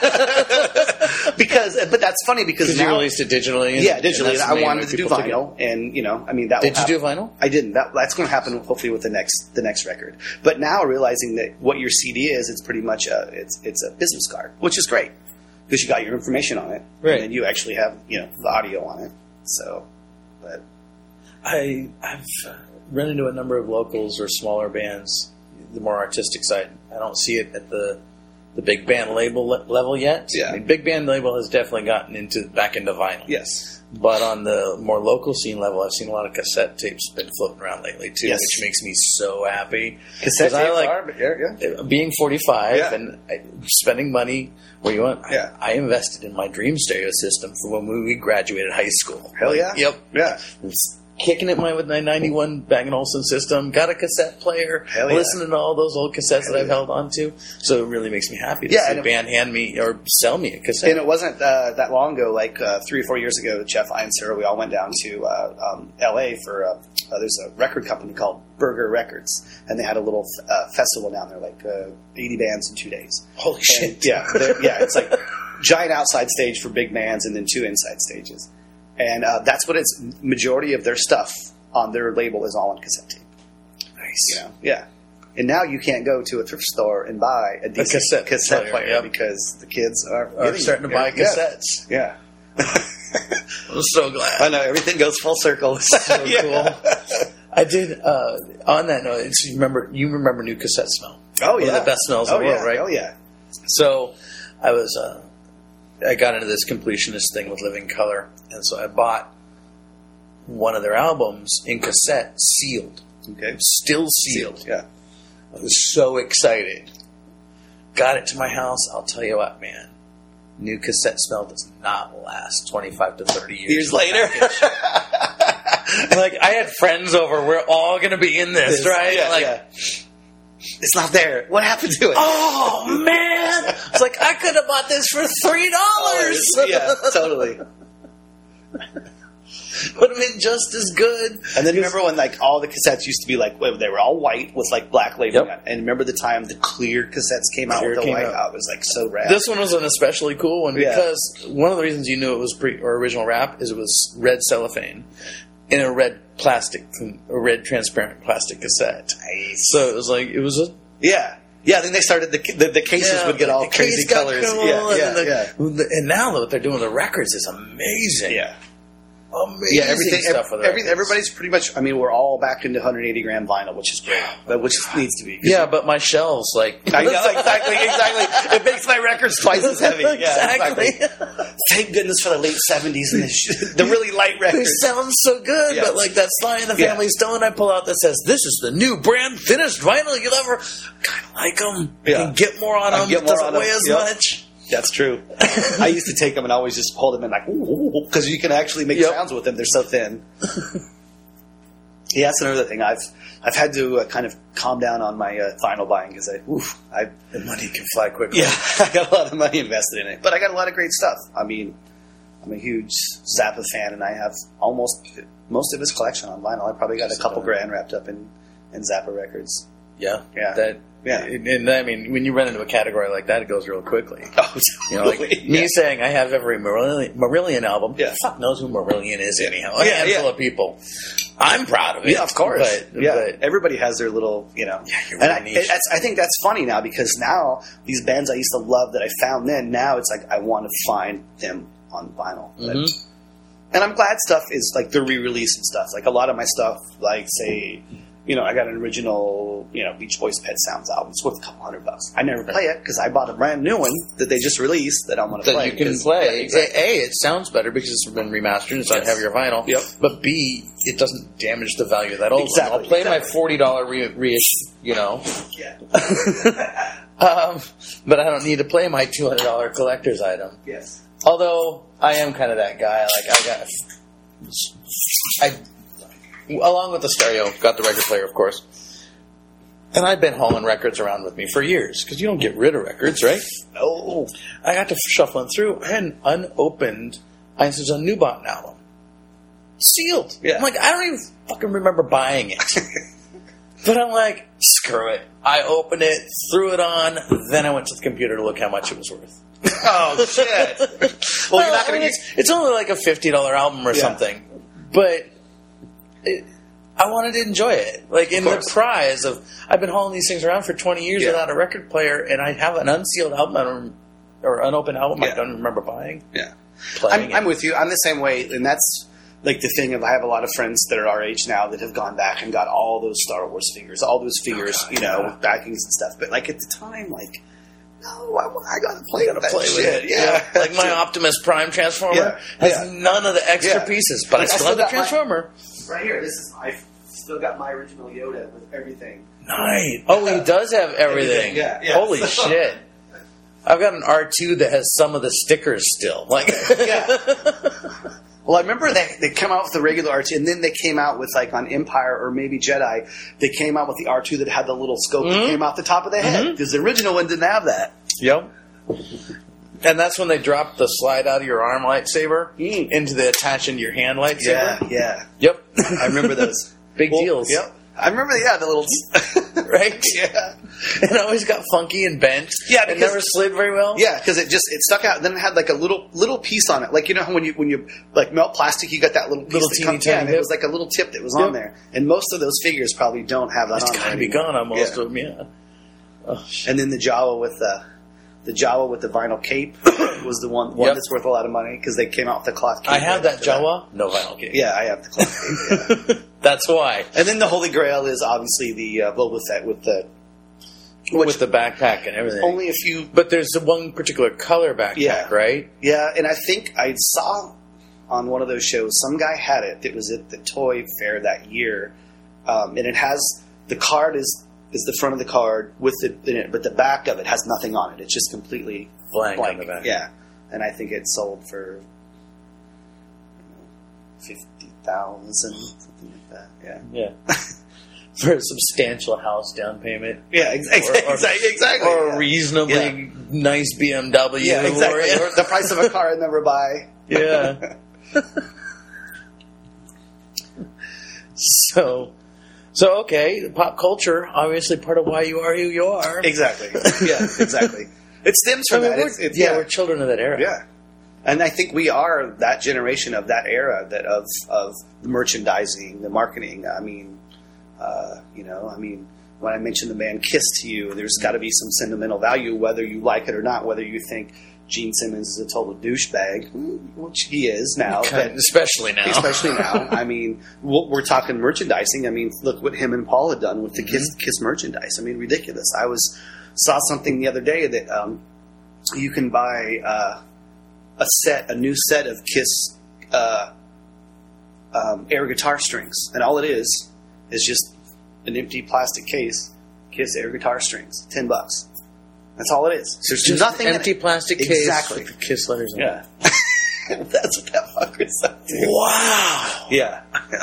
Speaker 2: Because, but that's funny because
Speaker 1: Because you
Speaker 2: now,
Speaker 1: released it digitally. And,
Speaker 2: yeah, digitally.
Speaker 1: and that's
Speaker 2: And I
Speaker 1: mainly
Speaker 2: wanted
Speaker 1: what
Speaker 2: to do
Speaker 1: people forget.
Speaker 2: vinyl, and you know, I mean, that.
Speaker 1: Did
Speaker 2: will
Speaker 1: you do
Speaker 2: happen.
Speaker 1: vinyl?
Speaker 2: I didn't. That, that's going to happen hopefully with the next the next record. But now realizing that what your C D is, it's pretty much a it's it's a business card, which is great because you got your information on it,
Speaker 1: Right.
Speaker 2: and then you actually have you know the audio on it. So, but
Speaker 1: I, I've uh, run into a number of locals or smaller bands, the more artistic side. I don't see it at the the big band label le- level yet.
Speaker 2: Yeah.
Speaker 1: I mean, big band label has definitely gotten into back into vinyl.
Speaker 2: yes,
Speaker 1: But on the more local scene level, I've seen a lot of cassette tapes been floating around lately too,
Speaker 2: Yes.
Speaker 1: which makes me so happy.
Speaker 2: cassette
Speaker 1: 'Cause I
Speaker 2: tapes
Speaker 1: like-
Speaker 2: are, but yeah, yeah.
Speaker 1: Being forty-five
Speaker 2: Yeah.
Speaker 1: and I, spending money where you want,
Speaker 2: Yeah.
Speaker 1: I, I invested in my Dream Stereo system for when we, we graduated high school.
Speaker 2: Hell yeah,
Speaker 1: Yep.
Speaker 2: yeah.
Speaker 1: Was kicking it my with my ninety-one Bang and Olufsen system. Got a cassette player.
Speaker 2: Hell yeah.
Speaker 1: Listening to all those old cassettes
Speaker 2: Hell
Speaker 1: that I've
Speaker 2: yeah.
Speaker 1: held on to. So it really makes me happy to
Speaker 2: Yeah,
Speaker 1: see
Speaker 2: and
Speaker 1: a
Speaker 2: it-
Speaker 1: band hand me or sell me a cassette.
Speaker 2: And it wasn't uh, that long ago, like uh, three or four years ago, Jeff, I, and Sarah, we all went down to uh, um, L A for, uh, uh, there's a record company called Burger Records, and they had a little uh, festival down there, like uh, eighty bands in two days.
Speaker 1: Holy
Speaker 2: And,
Speaker 1: shit.
Speaker 2: yeah, they're- yeah, it's like giant outside stage for big bands and then two inside stages. And uh, that's what it's, majority of their stuff on their label is all on cassette tape.
Speaker 1: Nice.
Speaker 2: You know? Yeah. And now you can't go to a thrift store and buy a decent
Speaker 1: cassette
Speaker 2: cassette,
Speaker 1: player,
Speaker 2: player,
Speaker 1: yep.
Speaker 2: because the kids are,
Speaker 1: Are
Speaker 2: getting-
Speaker 1: starting to buy
Speaker 2: yeah,
Speaker 1: cassettes.
Speaker 2: Yeah.
Speaker 1: I'm so glad.
Speaker 2: I know, everything goes full circle.
Speaker 1: So
Speaker 2: Yeah.
Speaker 1: cool. I did. Uh, on that note, it's, you remember you remember New Cassette Smell?
Speaker 2: Oh,
Speaker 1: One
Speaker 2: yeah.
Speaker 1: of the best smells
Speaker 2: oh,
Speaker 1: in the world,
Speaker 2: yeah.
Speaker 1: right?
Speaker 2: Oh, yeah.
Speaker 1: So I was. Uh, I got into this completionist thing with Living Color, and so I bought one of their albums in cassette, sealed,
Speaker 2: Okay.
Speaker 1: still sealed.
Speaker 2: Yeah.
Speaker 1: I was so excited. Got it to my house. I'll tell you what, man. New Cassette Smell does not last twenty-five to thirty years,
Speaker 2: Years later.
Speaker 1: Like, I had friends over. We're all going to be in this, right?
Speaker 2: Yeah,
Speaker 1: like,
Speaker 2: yeah. It's not there. What happened to it?
Speaker 1: oh, man. It's like, I could have bought this for three dollars.
Speaker 2: Yeah, totally.
Speaker 1: Would have been just as good.
Speaker 2: And then remember when like all the cassettes used to be like they were all white with like black labeling.
Speaker 1: Yep.
Speaker 2: And remember the time the clear cassettes came out
Speaker 1: Clear
Speaker 2: with the
Speaker 1: came
Speaker 2: white?
Speaker 1: out.
Speaker 2: Oh, it was like so rad.
Speaker 1: This one was an especially cool one
Speaker 2: Yeah.
Speaker 1: because one of the reasons you knew it was pre or original wrap is it was red cellophane in a red plastic, a red transparent plastic cassette.
Speaker 2: Nice.
Speaker 1: So it was like it was a
Speaker 2: yeah. Yeah, then they started the the, the cases
Speaker 1: yeah,
Speaker 2: would get all
Speaker 1: the
Speaker 2: crazy
Speaker 1: case got
Speaker 2: colors.
Speaker 1: cool,
Speaker 2: Yeah, yeah,
Speaker 1: and, the-
Speaker 2: yeah.
Speaker 1: the- and now what they're doing with the records is amazing.
Speaker 2: Yeah.
Speaker 1: Amazing
Speaker 2: Yeah, everything.
Speaker 1: stuff
Speaker 2: Ev-
Speaker 1: with the
Speaker 2: every,
Speaker 1: records.
Speaker 2: everybody's pretty much. I mean, we're all back into one hundred eighty gram vinyl, which is great, but which needs to be. 'cause
Speaker 1: Yeah, but my shelves like
Speaker 2: I know exactly, exactly. It makes my records twice as heavy. Yeah,
Speaker 1: exactly.
Speaker 2: exactly. Thank goodness for the late seventies and the, sh- the really light
Speaker 1: They
Speaker 2: records.
Speaker 1: sound so good,
Speaker 2: Yeah.
Speaker 1: but like that Sly and the
Speaker 2: Yeah.
Speaker 1: Family Stone I pull out that says this is the new brand finished vinyl you'll ever kind of like them.
Speaker 2: Yeah.
Speaker 1: You can get more on
Speaker 2: I
Speaker 1: them.
Speaker 2: get
Speaker 1: It
Speaker 2: more
Speaker 1: doesn't
Speaker 2: on 'em.
Speaker 1: weigh as
Speaker 2: Yep.
Speaker 1: much.
Speaker 2: That's true. I used to take them and always just hold them in like, ooh, because you can actually make
Speaker 1: Yep.
Speaker 2: sounds with them. They're so thin. Yeah, that's another thing. I've I've had to uh, kind of calm down on my uh, vinyl buying because I, oof, I
Speaker 1: The money can fly quickly.
Speaker 2: yeah, I got a lot of money invested in it, but I got a lot of great stuff. I mean, I'm a huge Zappa fan, and I have almost most of his collection on vinyl. I probably got a couple grand wrapped up in, in Zappa records.
Speaker 1: Yeah.
Speaker 2: Yeah.
Speaker 1: That,
Speaker 2: Yeah.
Speaker 1: And, and I mean, when you run into a category like that, it goes real quickly.
Speaker 2: Oh,
Speaker 1: You know, like
Speaker 2: totally.
Speaker 1: me
Speaker 2: Yeah.
Speaker 1: saying I have every Marillion, Marillion album.
Speaker 2: Yeah.
Speaker 1: Fuck knows who Marillion is anyhow. A
Speaker 2: Yeah,
Speaker 1: handful
Speaker 2: yeah.
Speaker 1: of people. I'm proud of it.
Speaker 2: Yeah, of course.
Speaker 1: But,
Speaker 2: yeah,
Speaker 1: but
Speaker 2: everybody has their little, you know.
Speaker 1: Yeah, you're
Speaker 2: and
Speaker 1: really
Speaker 2: I,
Speaker 1: niche.
Speaker 2: that's, I think that's funny now because now these bands I used to love that I found then, now it's like I want to find them on vinyl. But-
Speaker 1: Mhm.
Speaker 2: and I'm glad stuff is like they're re-releasing stuff. Like a lot of my stuff, like say, you know, I got an original, you know, Beach Boys Pet Sounds album. It's worth a couple hundred bucks. I never play it because I bought a brand new one that they just released that I'm going to
Speaker 1: that
Speaker 2: play.
Speaker 1: you can
Speaker 2: 'cause-
Speaker 1: play.
Speaker 2: Yeah, exactly.
Speaker 1: A, it sounds better because it's been remastered inside
Speaker 2: Yes.
Speaker 1: heavier vinyl.
Speaker 2: Yep.
Speaker 1: But B, it doesn't damage the value of that old
Speaker 2: Exactly,
Speaker 1: one. I'll play
Speaker 2: exactly.
Speaker 1: my forty dollars re- reissue, you know.
Speaker 2: Yeah.
Speaker 1: Um, but I don't need to play my two hundred dollars collector's item.
Speaker 2: Yes.
Speaker 1: Although I am kind of that guy. Like I got, I along with the stereo, got the record player, of course. And I've been hauling records around with me for years because you don't get rid of records, right?
Speaker 2: Oh.
Speaker 1: I got to shuffling through. I had an unopened Einstein's a Newbot album, sealed.
Speaker 2: Yeah.
Speaker 1: I'm like, I don't even fucking remember buying it. But I'm like, screw it. I opened it, threw it on, then I went to the computer to look how much it was worth.
Speaker 2: Oh, shit. Well,
Speaker 1: Well,
Speaker 2: you're not
Speaker 1: I
Speaker 2: going
Speaker 1: mean,
Speaker 2: to
Speaker 1: it's, it's only like a fifty dollars album or
Speaker 2: Yeah.
Speaker 1: something. But it, I wanted to enjoy it. Like, in the
Speaker 2: course.
Speaker 1: prize of, I've been hauling these things around for twenty years
Speaker 2: Yeah.
Speaker 1: without a record player, and I have an unsealed album, I don't, or unopened album I
Speaker 2: Yeah.
Speaker 1: don't remember buying.
Speaker 2: Yeah.
Speaker 1: Playing
Speaker 2: I'm,
Speaker 1: it.
Speaker 2: I'm with you. I'm the same way, and that's like the thing of I have a lot of friends that are our age now that have gone back and got all those Star Wars figures, all those figures,
Speaker 1: God,
Speaker 2: you know,
Speaker 1: yeah.
Speaker 2: with backings and stuff. But like at the time, like, no, I, I got to play
Speaker 1: Gotta
Speaker 2: with that
Speaker 1: play with
Speaker 2: shit.
Speaker 1: it.
Speaker 2: Yeah,
Speaker 1: Like my Optimus Prime Transformer
Speaker 2: Yeah.
Speaker 1: has
Speaker 2: Yeah.
Speaker 1: none of the extra
Speaker 2: Yeah.
Speaker 1: pieces, but
Speaker 2: Like,
Speaker 1: I
Speaker 2: I
Speaker 1: still have the
Speaker 2: still got my-
Speaker 1: Transformer.
Speaker 2: right here. This is I still got my original Yoda with everything.
Speaker 1: Nice. Oh, he does have everything.
Speaker 2: Everything, yeah, yeah.
Speaker 1: Holy shit. I've got an R two that has some of the stickers still. Like,
Speaker 2: Yeah. Well, I remember they they came out with the regular R two, and then they came out with like on Empire or maybe Jedi. They came out with the R two that had the little scope that came out the top of the head because the original one didn't have that.
Speaker 1: Yep. And that's when they dropped the slide out of your arm lightsaber
Speaker 2: Mm.
Speaker 1: into the attach into your hand lightsaber.
Speaker 2: Yeah, yeah.
Speaker 1: Yep.
Speaker 2: I remember those.
Speaker 1: Big
Speaker 2: Well,
Speaker 1: deals.
Speaker 2: Yep. I remember, yeah, the little.
Speaker 1: Right?
Speaker 2: Yeah.
Speaker 1: And it always got funky and bent.
Speaker 2: Yeah,
Speaker 1: It
Speaker 2: because-
Speaker 1: never slid very well.
Speaker 2: Yeah, because it just it stuck out. Then it had like a little little piece on it, like you know when you when you like melt plastic, you got that little piece
Speaker 1: Little
Speaker 2: that
Speaker 1: teeny
Speaker 2: comes, yeah,
Speaker 1: tiny
Speaker 2: and it
Speaker 1: bit.
Speaker 2: was like a little tip that was
Speaker 1: Yep.
Speaker 2: on there. And most of those figures probably don't have that
Speaker 1: It's
Speaker 2: on.
Speaker 1: got
Speaker 2: there
Speaker 1: to be
Speaker 2: anymore.
Speaker 1: gone on most
Speaker 2: Yeah.
Speaker 1: of them, yeah. Oh, shit.
Speaker 2: And then the Jawa with the the Jawa with the vinyl cape was the one one
Speaker 1: Yep.
Speaker 2: that's worth a lot of money because they came out with the cloth cape.
Speaker 1: I have
Speaker 2: right
Speaker 1: that
Speaker 2: after
Speaker 1: Jawa. No vinyl case.
Speaker 2: Yeah, I have the cloth cape. Yeah.
Speaker 1: That's why.
Speaker 2: And then the Holy Grail is obviously the uh, Boba Fett with the which
Speaker 1: With the backpack and everything.
Speaker 2: only a few.
Speaker 1: But there's the one particular color backpack,
Speaker 2: Yeah.
Speaker 1: right?
Speaker 2: Yeah, and I think I saw on one of those shows some guy had it. It was at the toy fair that year, um, and it has the card is is the front of the card with the in it, but the back of it has nothing on it. It's just completely
Speaker 1: Blank,
Speaker 2: blank.
Speaker 1: on the back.
Speaker 2: Yeah, and I think it sold for fifty thousand, something like that. Yeah,
Speaker 1: Yeah. For a substantial house down payment.
Speaker 2: yeah, exactly,
Speaker 1: Or- or-
Speaker 2: exactly, exactly.
Speaker 1: Or
Speaker 2: yeah.
Speaker 1: a reasonably
Speaker 2: Yeah.
Speaker 1: nice B M W.
Speaker 2: yeah, exactly.
Speaker 1: Or,
Speaker 2: Or the price of a car I'd never buy.
Speaker 1: yeah. So, so okay, pop culture, obviously part of why you are who you are.
Speaker 2: Exactly. Yeah, exactly. It stems
Speaker 1: I
Speaker 2: from
Speaker 1: mean,
Speaker 2: that.
Speaker 1: we're,
Speaker 2: It's, it's,
Speaker 1: yeah, we're children of that era.
Speaker 2: Yeah, and I think we are that generation of that era that of of the merchandising, the marketing. I mean, uh, you know, I mean, when I mentioned the band Kiss to you, there's got to be some sentimental value, whether you like it or not. Whether you think Gene Simmons is a total douchebag, which he is now,
Speaker 1: Kind-
Speaker 2: but
Speaker 1: especially now.
Speaker 2: especially now. I mean, w- we're talking merchandising. I mean, look what him and Paul have done with the Kiss, Kiss merchandise. I mean, ridiculous. I was saw something the other day that um, you can buy uh, a set, a new set of Kiss uh, um, air guitar strings, and all it is is just an empty plastic case, Kiss air guitar strings, ten bucks. That's all it is. There's
Speaker 1: Just
Speaker 2: nothing
Speaker 1: an empty
Speaker 2: in it.
Speaker 1: plastic case
Speaker 2: Exactly.
Speaker 1: with the Kiss letters on it.
Speaker 2: Yeah. That's what that fucker said.
Speaker 1: Wow.
Speaker 2: Yeah.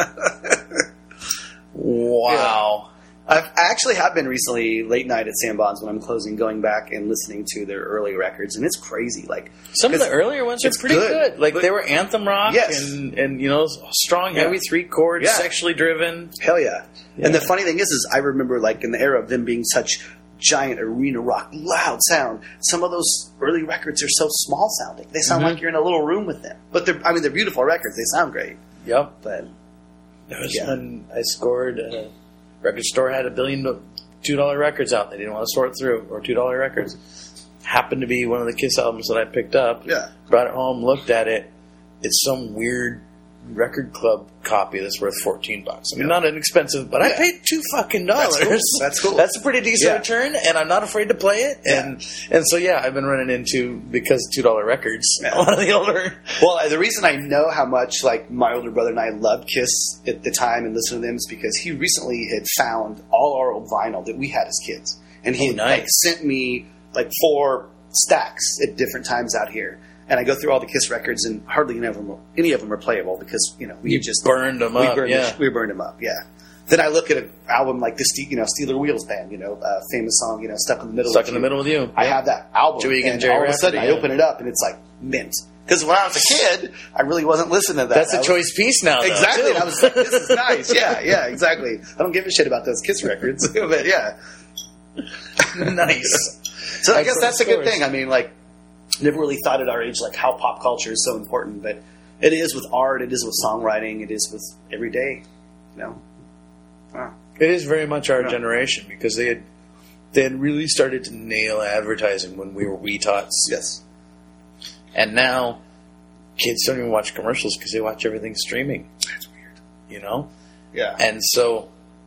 Speaker 1: Wow.
Speaker 2: I've, I actually have been recently late night at Sam Bonds when I'm closing, going back and listening to their early records, and it's crazy. Like
Speaker 1: Some of the
Speaker 2: it's-
Speaker 1: earlier ones are
Speaker 2: it's
Speaker 1: pretty
Speaker 2: good,
Speaker 1: good. Like
Speaker 2: but-
Speaker 1: they were anthem rock
Speaker 2: Yes.
Speaker 1: and, and you know strong,
Speaker 2: Yeah.
Speaker 1: heavy three chords,
Speaker 2: Yeah.
Speaker 1: sexually driven.
Speaker 2: Hell yeah.
Speaker 1: Yeah.
Speaker 2: And the funny thing is, is I remember like in the era of them being such giant arena rock, loud sound. Some of those early records are so small sounding. They sound
Speaker 1: Mhm.
Speaker 2: like you're in a little room with them. But they're, I mean, they're beautiful records. They sound great.
Speaker 1: Yep.
Speaker 2: But
Speaker 1: There was
Speaker 2: Yeah.
Speaker 1: one I scored. A record store had a billion two dollar records out. They didn't want to sort through, or two dollar records. Happened to be one of the Kiss albums that I picked up.
Speaker 2: yeah,
Speaker 1: Brought it home, looked at it. It's some weird record club copy that's worth fourteen bucks. I mean,
Speaker 2: Yeah.
Speaker 1: not inexpensive, but I
Speaker 2: Yeah.
Speaker 1: paid two fucking
Speaker 2: That's
Speaker 1: dollars.
Speaker 2: cool. That's cool.
Speaker 1: That's a pretty decent
Speaker 2: Yeah.
Speaker 1: return, and I'm not afraid to play it. And and so yeah, I've been running into, because two dollar records.
Speaker 2: Yeah.
Speaker 1: A lot of the older.
Speaker 2: Well, the reason I know how much like my older brother and I loved Kiss at the time and listened to them is because he recently had found all our old vinyl that we had as kids, and he
Speaker 1: Oh,
Speaker 2: had,
Speaker 1: nice.
Speaker 2: like, sent me like four stacks at different times out here. And I go through all the Kiss records, and hardly any of them, any of them are playable because you know we
Speaker 1: You
Speaker 2: just
Speaker 1: burned them
Speaker 2: we
Speaker 1: up.
Speaker 2: burned
Speaker 1: Yeah.
Speaker 2: the, we burned them up. Yeah. Then I look at an album like this, you know, Steeler Wheels Band, you know, uh, famous song, you know, Stuck in the Middle.
Speaker 1: Stuck
Speaker 2: with
Speaker 1: in the
Speaker 2: You.
Speaker 1: middle with you.
Speaker 2: I have that album,
Speaker 1: Joey and
Speaker 2: and
Speaker 1: Jerry
Speaker 2: all of a
Speaker 1: Rafferty,
Speaker 2: sudden I
Speaker 1: yeah.
Speaker 2: open it up, and it's like mint. Because when I was a kid, I really wasn't listening to that.
Speaker 1: That's
Speaker 2: I
Speaker 1: a
Speaker 2: was-
Speaker 1: choice piece now. Though,
Speaker 2: Exactly.
Speaker 1: too.
Speaker 2: And I was like, this is nice. Yeah, yeah, exactly. I don't give a shit about those Kiss records. But yeah.
Speaker 1: Nice.
Speaker 2: So I
Speaker 1: Excellent
Speaker 2: guess that's a good
Speaker 1: scores.
Speaker 2: thing. I mean, like, never really thought at our age, like, how pop culture is so important. But it is with art, it is with songwriting, it is with every day, you know. Wow.
Speaker 1: It is very much our
Speaker 2: Yeah.
Speaker 1: generation, because they had they had really started to nail advertising when we were wee tots,
Speaker 2: Yes.
Speaker 1: and now kids don't even watch commercials because they watch everything streaming.
Speaker 2: That's weird.
Speaker 1: You know,
Speaker 2: Yeah.
Speaker 1: and so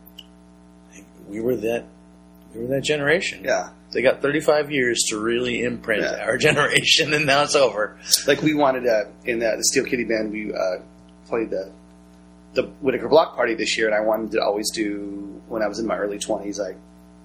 Speaker 1: we were that we were that generation.
Speaker 2: Yeah.
Speaker 1: They got thirty-five years to really imprint
Speaker 2: Yeah.
Speaker 1: our generation, and now it's over.
Speaker 2: Like, we wanted, uh, in the, the Steel Kitty Band, we uh, played the the Whitaker Block Party this year, and I wanted to always do, when I was in my early twenties, I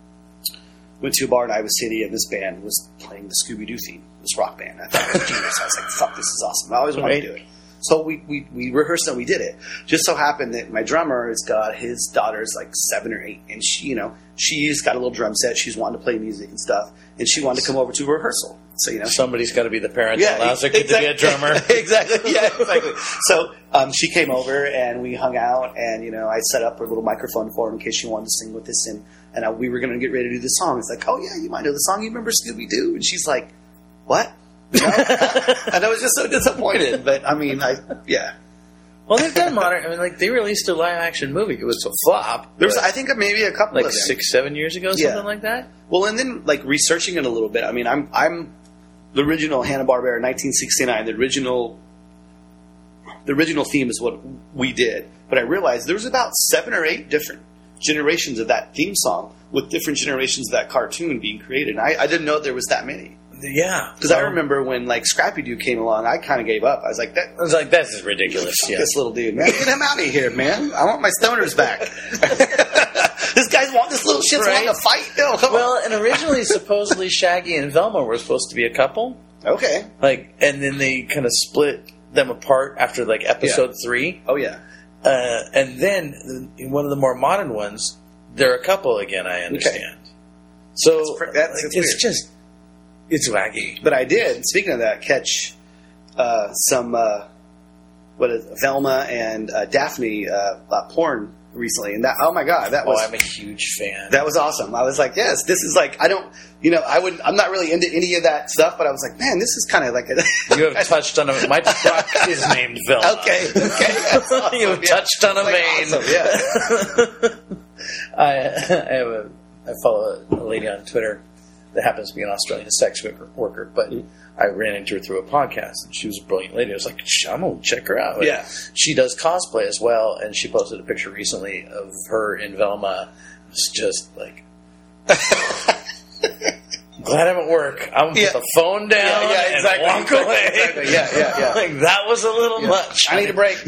Speaker 2: went to a bar in Iowa City, and this band was playing the Scooby-Doo theme, this rock band. I thought it was genius. I was like, fuck, this is awesome. I always wanted
Speaker 1: Right.
Speaker 2: to do it. So we, we, we rehearsed and we did it. Just so happened that my drummer has got, his daughter's like seven or eight, and she, you know, she's got a little drum set. She's wanting to play music and stuff, and she wanted to come over to a rehearsal. So, you know,
Speaker 1: Somebody's got to be the parent that allows their kid
Speaker 2: exactly.
Speaker 1: to be a drummer.
Speaker 2: exactly. Yeah, exactly. So um, she came over and we hung out, and you know, I set up her little microphone for her in case she wanted to sing with us, and and uh, we were going to get ready to do the song. It's like, oh yeah, you might know the song. You remember Scooby Doo? And she's like, what? You know? And I was just so disappointed. But I mean, I yeah.
Speaker 1: Well, they've done modern. I mean, like they released a live action movie. It was a flop.
Speaker 2: There's,
Speaker 1: but
Speaker 2: I think, maybe a couple
Speaker 1: like
Speaker 2: of them.
Speaker 1: six, seven years ago,
Speaker 2: Yeah.
Speaker 1: something like that.
Speaker 2: Well, and then like researching it a little bit. I mean, I'm I'm the original Hanna-Barbera nineteen sixty-nine. The original the original theme is what we did. But I realized there was about seven or eight different generations of that theme song with different generations of that cartoon being created. And I, I didn't know there was that many.
Speaker 1: Yeah,
Speaker 2: Because I remember when like Scrappy Doo came along, I kind of gave up. I was like, that,
Speaker 1: I was like, "This is ridiculous."
Speaker 2: fuck
Speaker 1: Yeah,
Speaker 2: this little dude, man. Get him out of here, man. I want my stoners back. This guy's want this little shit's
Speaker 1: Right.
Speaker 2: wanting to fight. No, come
Speaker 1: well, and originally, supposedly, Shaggy and Velma were supposed to be a couple.
Speaker 2: on. Okay.
Speaker 1: Like, and then they kind of split them apart after like episode three.
Speaker 2: Oh, yeah.
Speaker 1: Uh, and then in one of the more modern ones, they're a couple again. I understand. So
Speaker 2: That's pr- that's-
Speaker 1: like,
Speaker 2: it's
Speaker 1: it's
Speaker 2: weird.
Speaker 1: just it's wacky.
Speaker 2: But I did, speaking of that, catch uh, some, uh, what is it, Velma and uh, Daphne uh, uh, porn recently. And that, oh my God, that
Speaker 1: Oh,
Speaker 2: was
Speaker 1: I'm a huge fan.
Speaker 2: that was awesome. I was like, yes, this is like, I don't, you know, I would, I'm not really into any of that stuff, but I was like, man, this is kind of like a.
Speaker 1: You have touched on a my truck is named Velma.
Speaker 2: Okay, okay. That's awesome.
Speaker 1: You have
Speaker 2: Yeah.
Speaker 1: touched on a
Speaker 2: Like,
Speaker 1: vein.
Speaker 2: awesome, yeah.
Speaker 1: I, I have a I follow a lady on Twitter that happens to be an Australian sex worker, worker but I ran into her through a podcast, and she was a brilliant lady. I was like, I'm gonna check her out.
Speaker 2: Yeah.
Speaker 1: She does cosplay as well, and she posted a picture recently of her in Velma. It's just like, glad I'm at work. I'm gonna
Speaker 2: Yeah.
Speaker 1: put the phone down
Speaker 2: Yeah, yeah, exactly.
Speaker 1: and walk
Speaker 2: Exactly,
Speaker 1: away.
Speaker 2: exactly. Yeah, yeah, yeah.
Speaker 1: Like that was a little much.
Speaker 2: I need a break.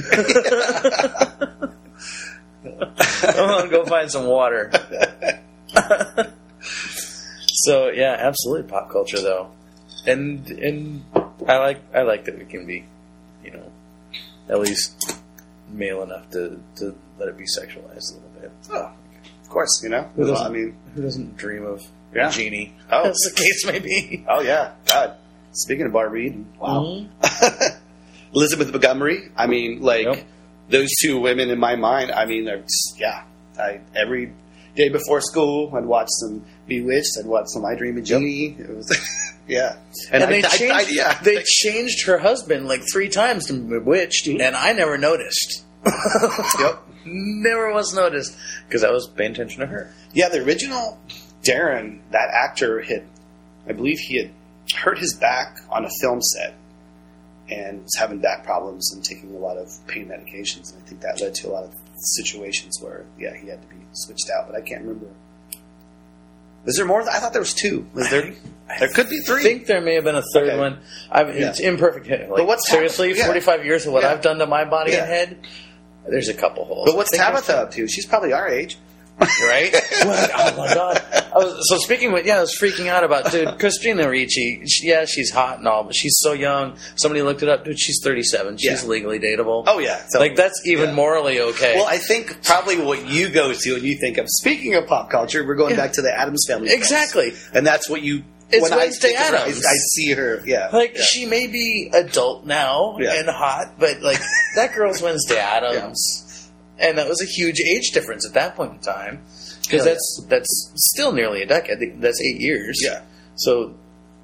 Speaker 1: I'm gonna go find some water. So yeah, absolutely pop culture though, and and I like I like that we can be, you know, at least male enough to, to let it be sexualized a little bit.
Speaker 2: Oh, of course, you know.
Speaker 1: Who
Speaker 2: Well,
Speaker 1: doesn't,
Speaker 2: I mean,
Speaker 1: who doesn't dream of
Speaker 2: Yeah.
Speaker 1: a genie?
Speaker 2: Oh.
Speaker 1: As the case may be.
Speaker 2: oh yeah, God. Speaking of Barbara Eden, wow.
Speaker 1: Mhm.
Speaker 2: Elizabeth Montgomery. I mean, like
Speaker 1: Yep.
Speaker 2: those two women in my mind. I mean, they're just, yeah. I every day before school, I'd watch some Bewitched. I'd watch some I Dream of Jeannie. It was, yeah.
Speaker 1: And,
Speaker 2: I-
Speaker 1: they
Speaker 2: I-
Speaker 1: changed.
Speaker 2: I- yeah.
Speaker 1: They changed her husband like three times to Bewitched,
Speaker 2: Mhm.
Speaker 1: and I never noticed.
Speaker 2: Yep.
Speaker 1: Never was noticed because I was paying attention to her.
Speaker 2: Yeah, the original Darren, that actor had, I believe he had hurt his back on a film set and was having back problems and taking a lot of pain medications. And I think that led to a lot of situations where, yeah, he had to be switched out. But I can't remember. Was there more? I thought there was two. Was there? There could be
Speaker 1: I
Speaker 2: three.
Speaker 1: think there may have been a third
Speaker 2: Okay.
Speaker 1: one. I mean,
Speaker 2: Yeah.
Speaker 1: it's imperfect. Like,
Speaker 2: But what's
Speaker 1: seriously,
Speaker 2: Tabitha? Yeah.
Speaker 1: forty-five years of what
Speaker 2: Yeah.
Speaker 1: I've done to my body
Speaker 2: Yeah.
Speaker 1: and head. There's a couple holes.
Speaker 2: But what's
Speaker 1: I think
Speaker 2: Tabitha up to? She's probably our age.
Speaker 1: right? What? Oh my god! I was, so speaking with, yeah, I was freaking out about dude Christina Ricci. She, yeah, she's hot and all, but she's so young. Somebody looked it up, dude. She's thirty-seven. She's
Speaker 2: Yeah.
Speaker 1: legally dateable.
Speaker 2: Oh, yeah. So-
Speaker 1: like that's even
Speaker 2: yeah.
Speaker 1: morally okay.
Speaker 2: Well, I think probably what you go to and you think of, speaking of pop culture, we're going
Speaker 1: Yeah.
Speaker 2: back to the Addams Family. films.
Speaker 1: Exactly.
Speaker 2: And that's what you...
Speaker 1: It's
Speaker 2: when
Speaker 1: Wednesday
Speaker 2: I think of her, I,
Speaker 1: Addams.
Speaker 2: I see her, yeah.
Speaker 1: like
Speaker 2: yeah.
Speaker 1: she may be adult now
Speaker 2: Yeah.
Speaker 1: and hot, but like that girl's Wednesday Addams, and that was a huge age difference at that point in time. Because
Speaker 2: Yeah.
Speaker 1: that's that's still nearly a decade. I think that's eight years.
Speaker 2: Yeah.
Speaker 1: So,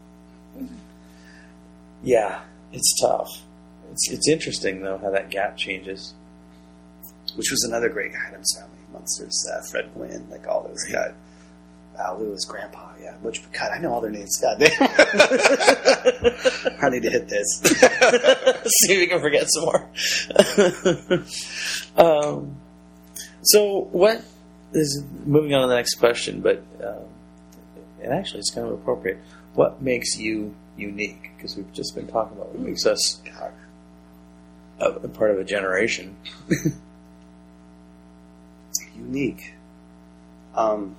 Speaker 1: yeah, it's tough. It's it's interesting though how that gap changes.
Speaker 2: Which was another great Addams Family. Monsters, uh, Fred Gwynn, like all those guys. Al Lewis, Grandpa, yeah. Which, God, I know all their names. God damn. I need to hit this.
Speaker 1: See if we can forget some more. um, so what is moving on to the next question? But um, and actually, it's kind of appropriate. What makes you unique? Because we've just been talking about what makes us a, a part of a generation.
Speaker 2: Unique. Um,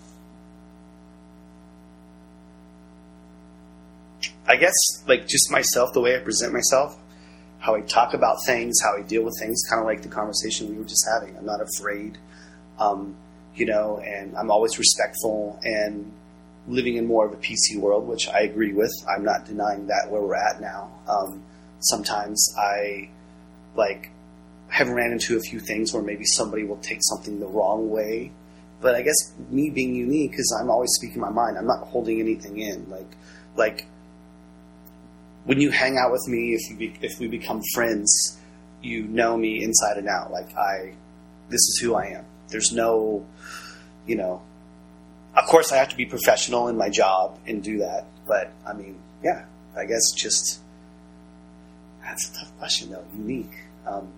Speaker 2: I guess, like, just myself, the way I present myself, how I talk about things, how I deal with things, kind of like the conversation we were just having. I'm not afraid, um, you know, and I'm always respectful and living in more of a P C world, which I agree with. I'm not denying that where we're at now. Um, sometimes I, like, have ran into a few things where maybe somebody will take something the wrong way. But I guess me being unique is I'm always speaking my mind. I'm not holding anything in. Like, like when you hang out with me, if you be, if we become friends, you know me inside and out. Like I, this is who I am. There's no, you know, of course I have to be professional in my job and do that. But I mean, yeah, I guess just, that's a tough question though. Unique. Um,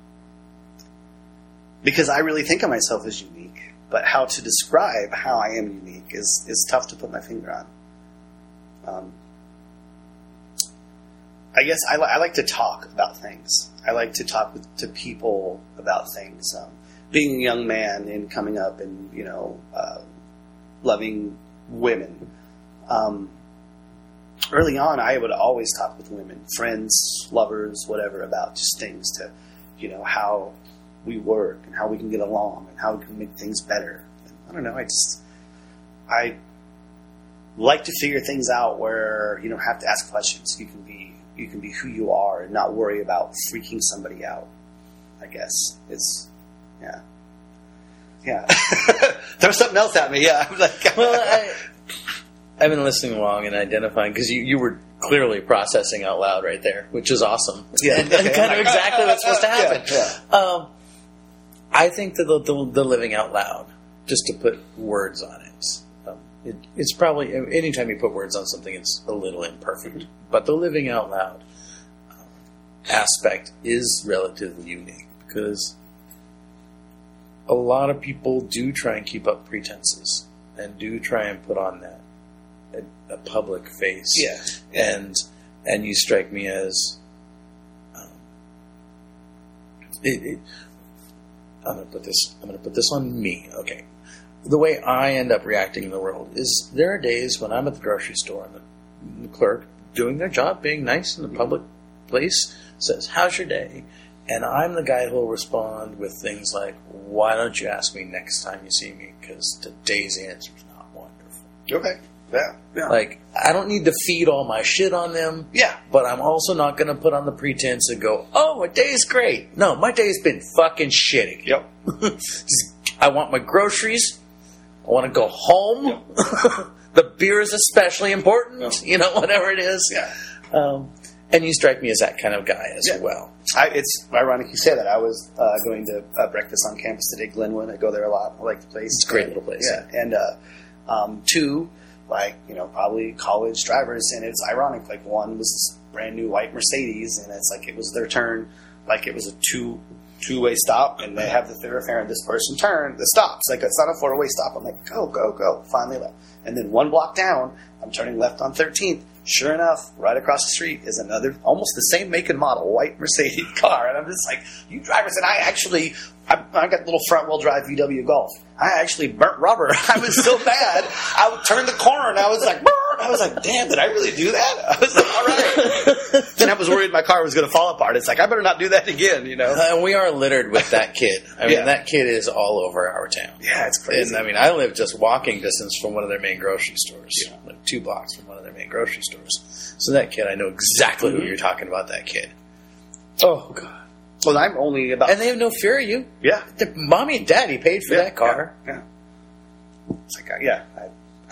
Speaker 2: because I really think of myself as unique, but how to describe how I am unique is, is tough to put my finger on. Um, I guess I, li- I like to talk about things. I like to talk with, to people about things. Um, being a young man and coming up and, you know, uh, loving women. Um, early on, I would always talk with women, friends, lovers, whatever, about just things to, you know, how we work and how we can get along and how we can make things better. And I don't know. I just, I like to figure things out where you don't have to ask questions. You can be, you can be who you are and not worry about freaking somebody out. I guess it's, yeah, yeah. Throw something else at me. Yeah. I'm like,
Speaker 1: Well, I, I've been listening along and identifying because you, you were clearly processing out loud right there, which is awesome.
Speaker 2: Yeah.
Speaker 1: and, and kind of exactly what's supposed to happen.
Speaker 2: Yeah, yeah.
Speaker 1: Um, I think that the, the, the living out loud, just to put words on it, um, it, it's probably anytime you put words on something, it's a little imperfect. But the living out loud um, aspect is relatively unique because a lot of people do try and keep up pretenses and do try and put on that a, a public face.
Speaker 2: Yeah.
Speaker 1: And and you strike me as um, it, it, I'm gonna put this. I'm gonna put this on me. Okay,
Speaker 3: the way I end up reacting in the world is there are days when I'm at the grocery store and the, the clerk doing their job, being nice in a public place, says, "How's your day?" And I'm the guy who will respond with things like, "Why don't you ask me next time you see me? Because today's answer is not wonderful."
Speaker 2: Okay. Yeah. Yeah.
Speaker 3: Like, I don't need to feed all my shit on them.
Speaker 2: Yeah.
Speaker 3: But I'm also not going to put on the pretense and go, "Oh, my day's great." No, my day's been fucking shitty.
Speaker 2: Yep.
Speaker 3: Just, I want my groceries. I want to go home.
Speaker 2: Yep.
Speaker 3: The beer is especially important.
Speaker 2: Yep.
Speaker 3: You know, whatever it is.
Speaker 2: Yeah.
Speaker 3: Um, and you strike me as that kind of guy as
Speaker 2: Yeah.
Speaker 3: well.
Speaker 2: I, it's ironic you say that. I was uh, going to uh, breakfast on campus today, Glenwood. I go there a lot. I like the place.
Speaker 3: It's a great little place.
Speaker 2: Yeah. And uh, um, two, like, you know, probably college drivers. And it's ironic. Like, one was this brand new white Mercedes, and it's like it was their turn. Like, it was a two two-way stop, and they have the thoroughfare, and this person turned. The stops. Like, it's not a four-way stop. I'm like, go, go, go. Finally left. And then one block down, I'm turning left on thirteenth. Sure enough, right across the street is another, almost the same make and model, white Mercedes car. And I'm just like, you drivers, and I actually, I, I got a litlittle front-wheel drive V W Golf. I actually burnt rubber. I was so bad. I turned the corner, and I was like, burn. I was like, damn, did I really do that? I was like, all right. Then I was worried my car was going to fall apart. It's like, I better not do that again, you know?
Speaker 3: Uh, and we are littered with that kid. I mean,
Speaker 2: Yeah.
Speaker 3: that kid is all over our town.
Speaker 2: Yeah, it's crazy.
Speaker 3: And, I mean, I live just walking distance from one of their main grocery stores.
Speaker 2: Yeah.
Speaker 3: Like two blocks from one of their main grocery stores. So that kid, I know exactly
Speaker 2: Mm-hmm.
Speaker 3: who you're talking about, that kid. Oh, God.
Speaker 2: Well, I'm only about...
Speaker 3: And they have no fear of you.
Speaker 2: yeah.
Speaker 3: The mommy and daddy paid for
Speaker 2: Yeah,
Speaker 3: that car.
Speaker 2: Yeah. yeah. It's like, uh, yeah. I,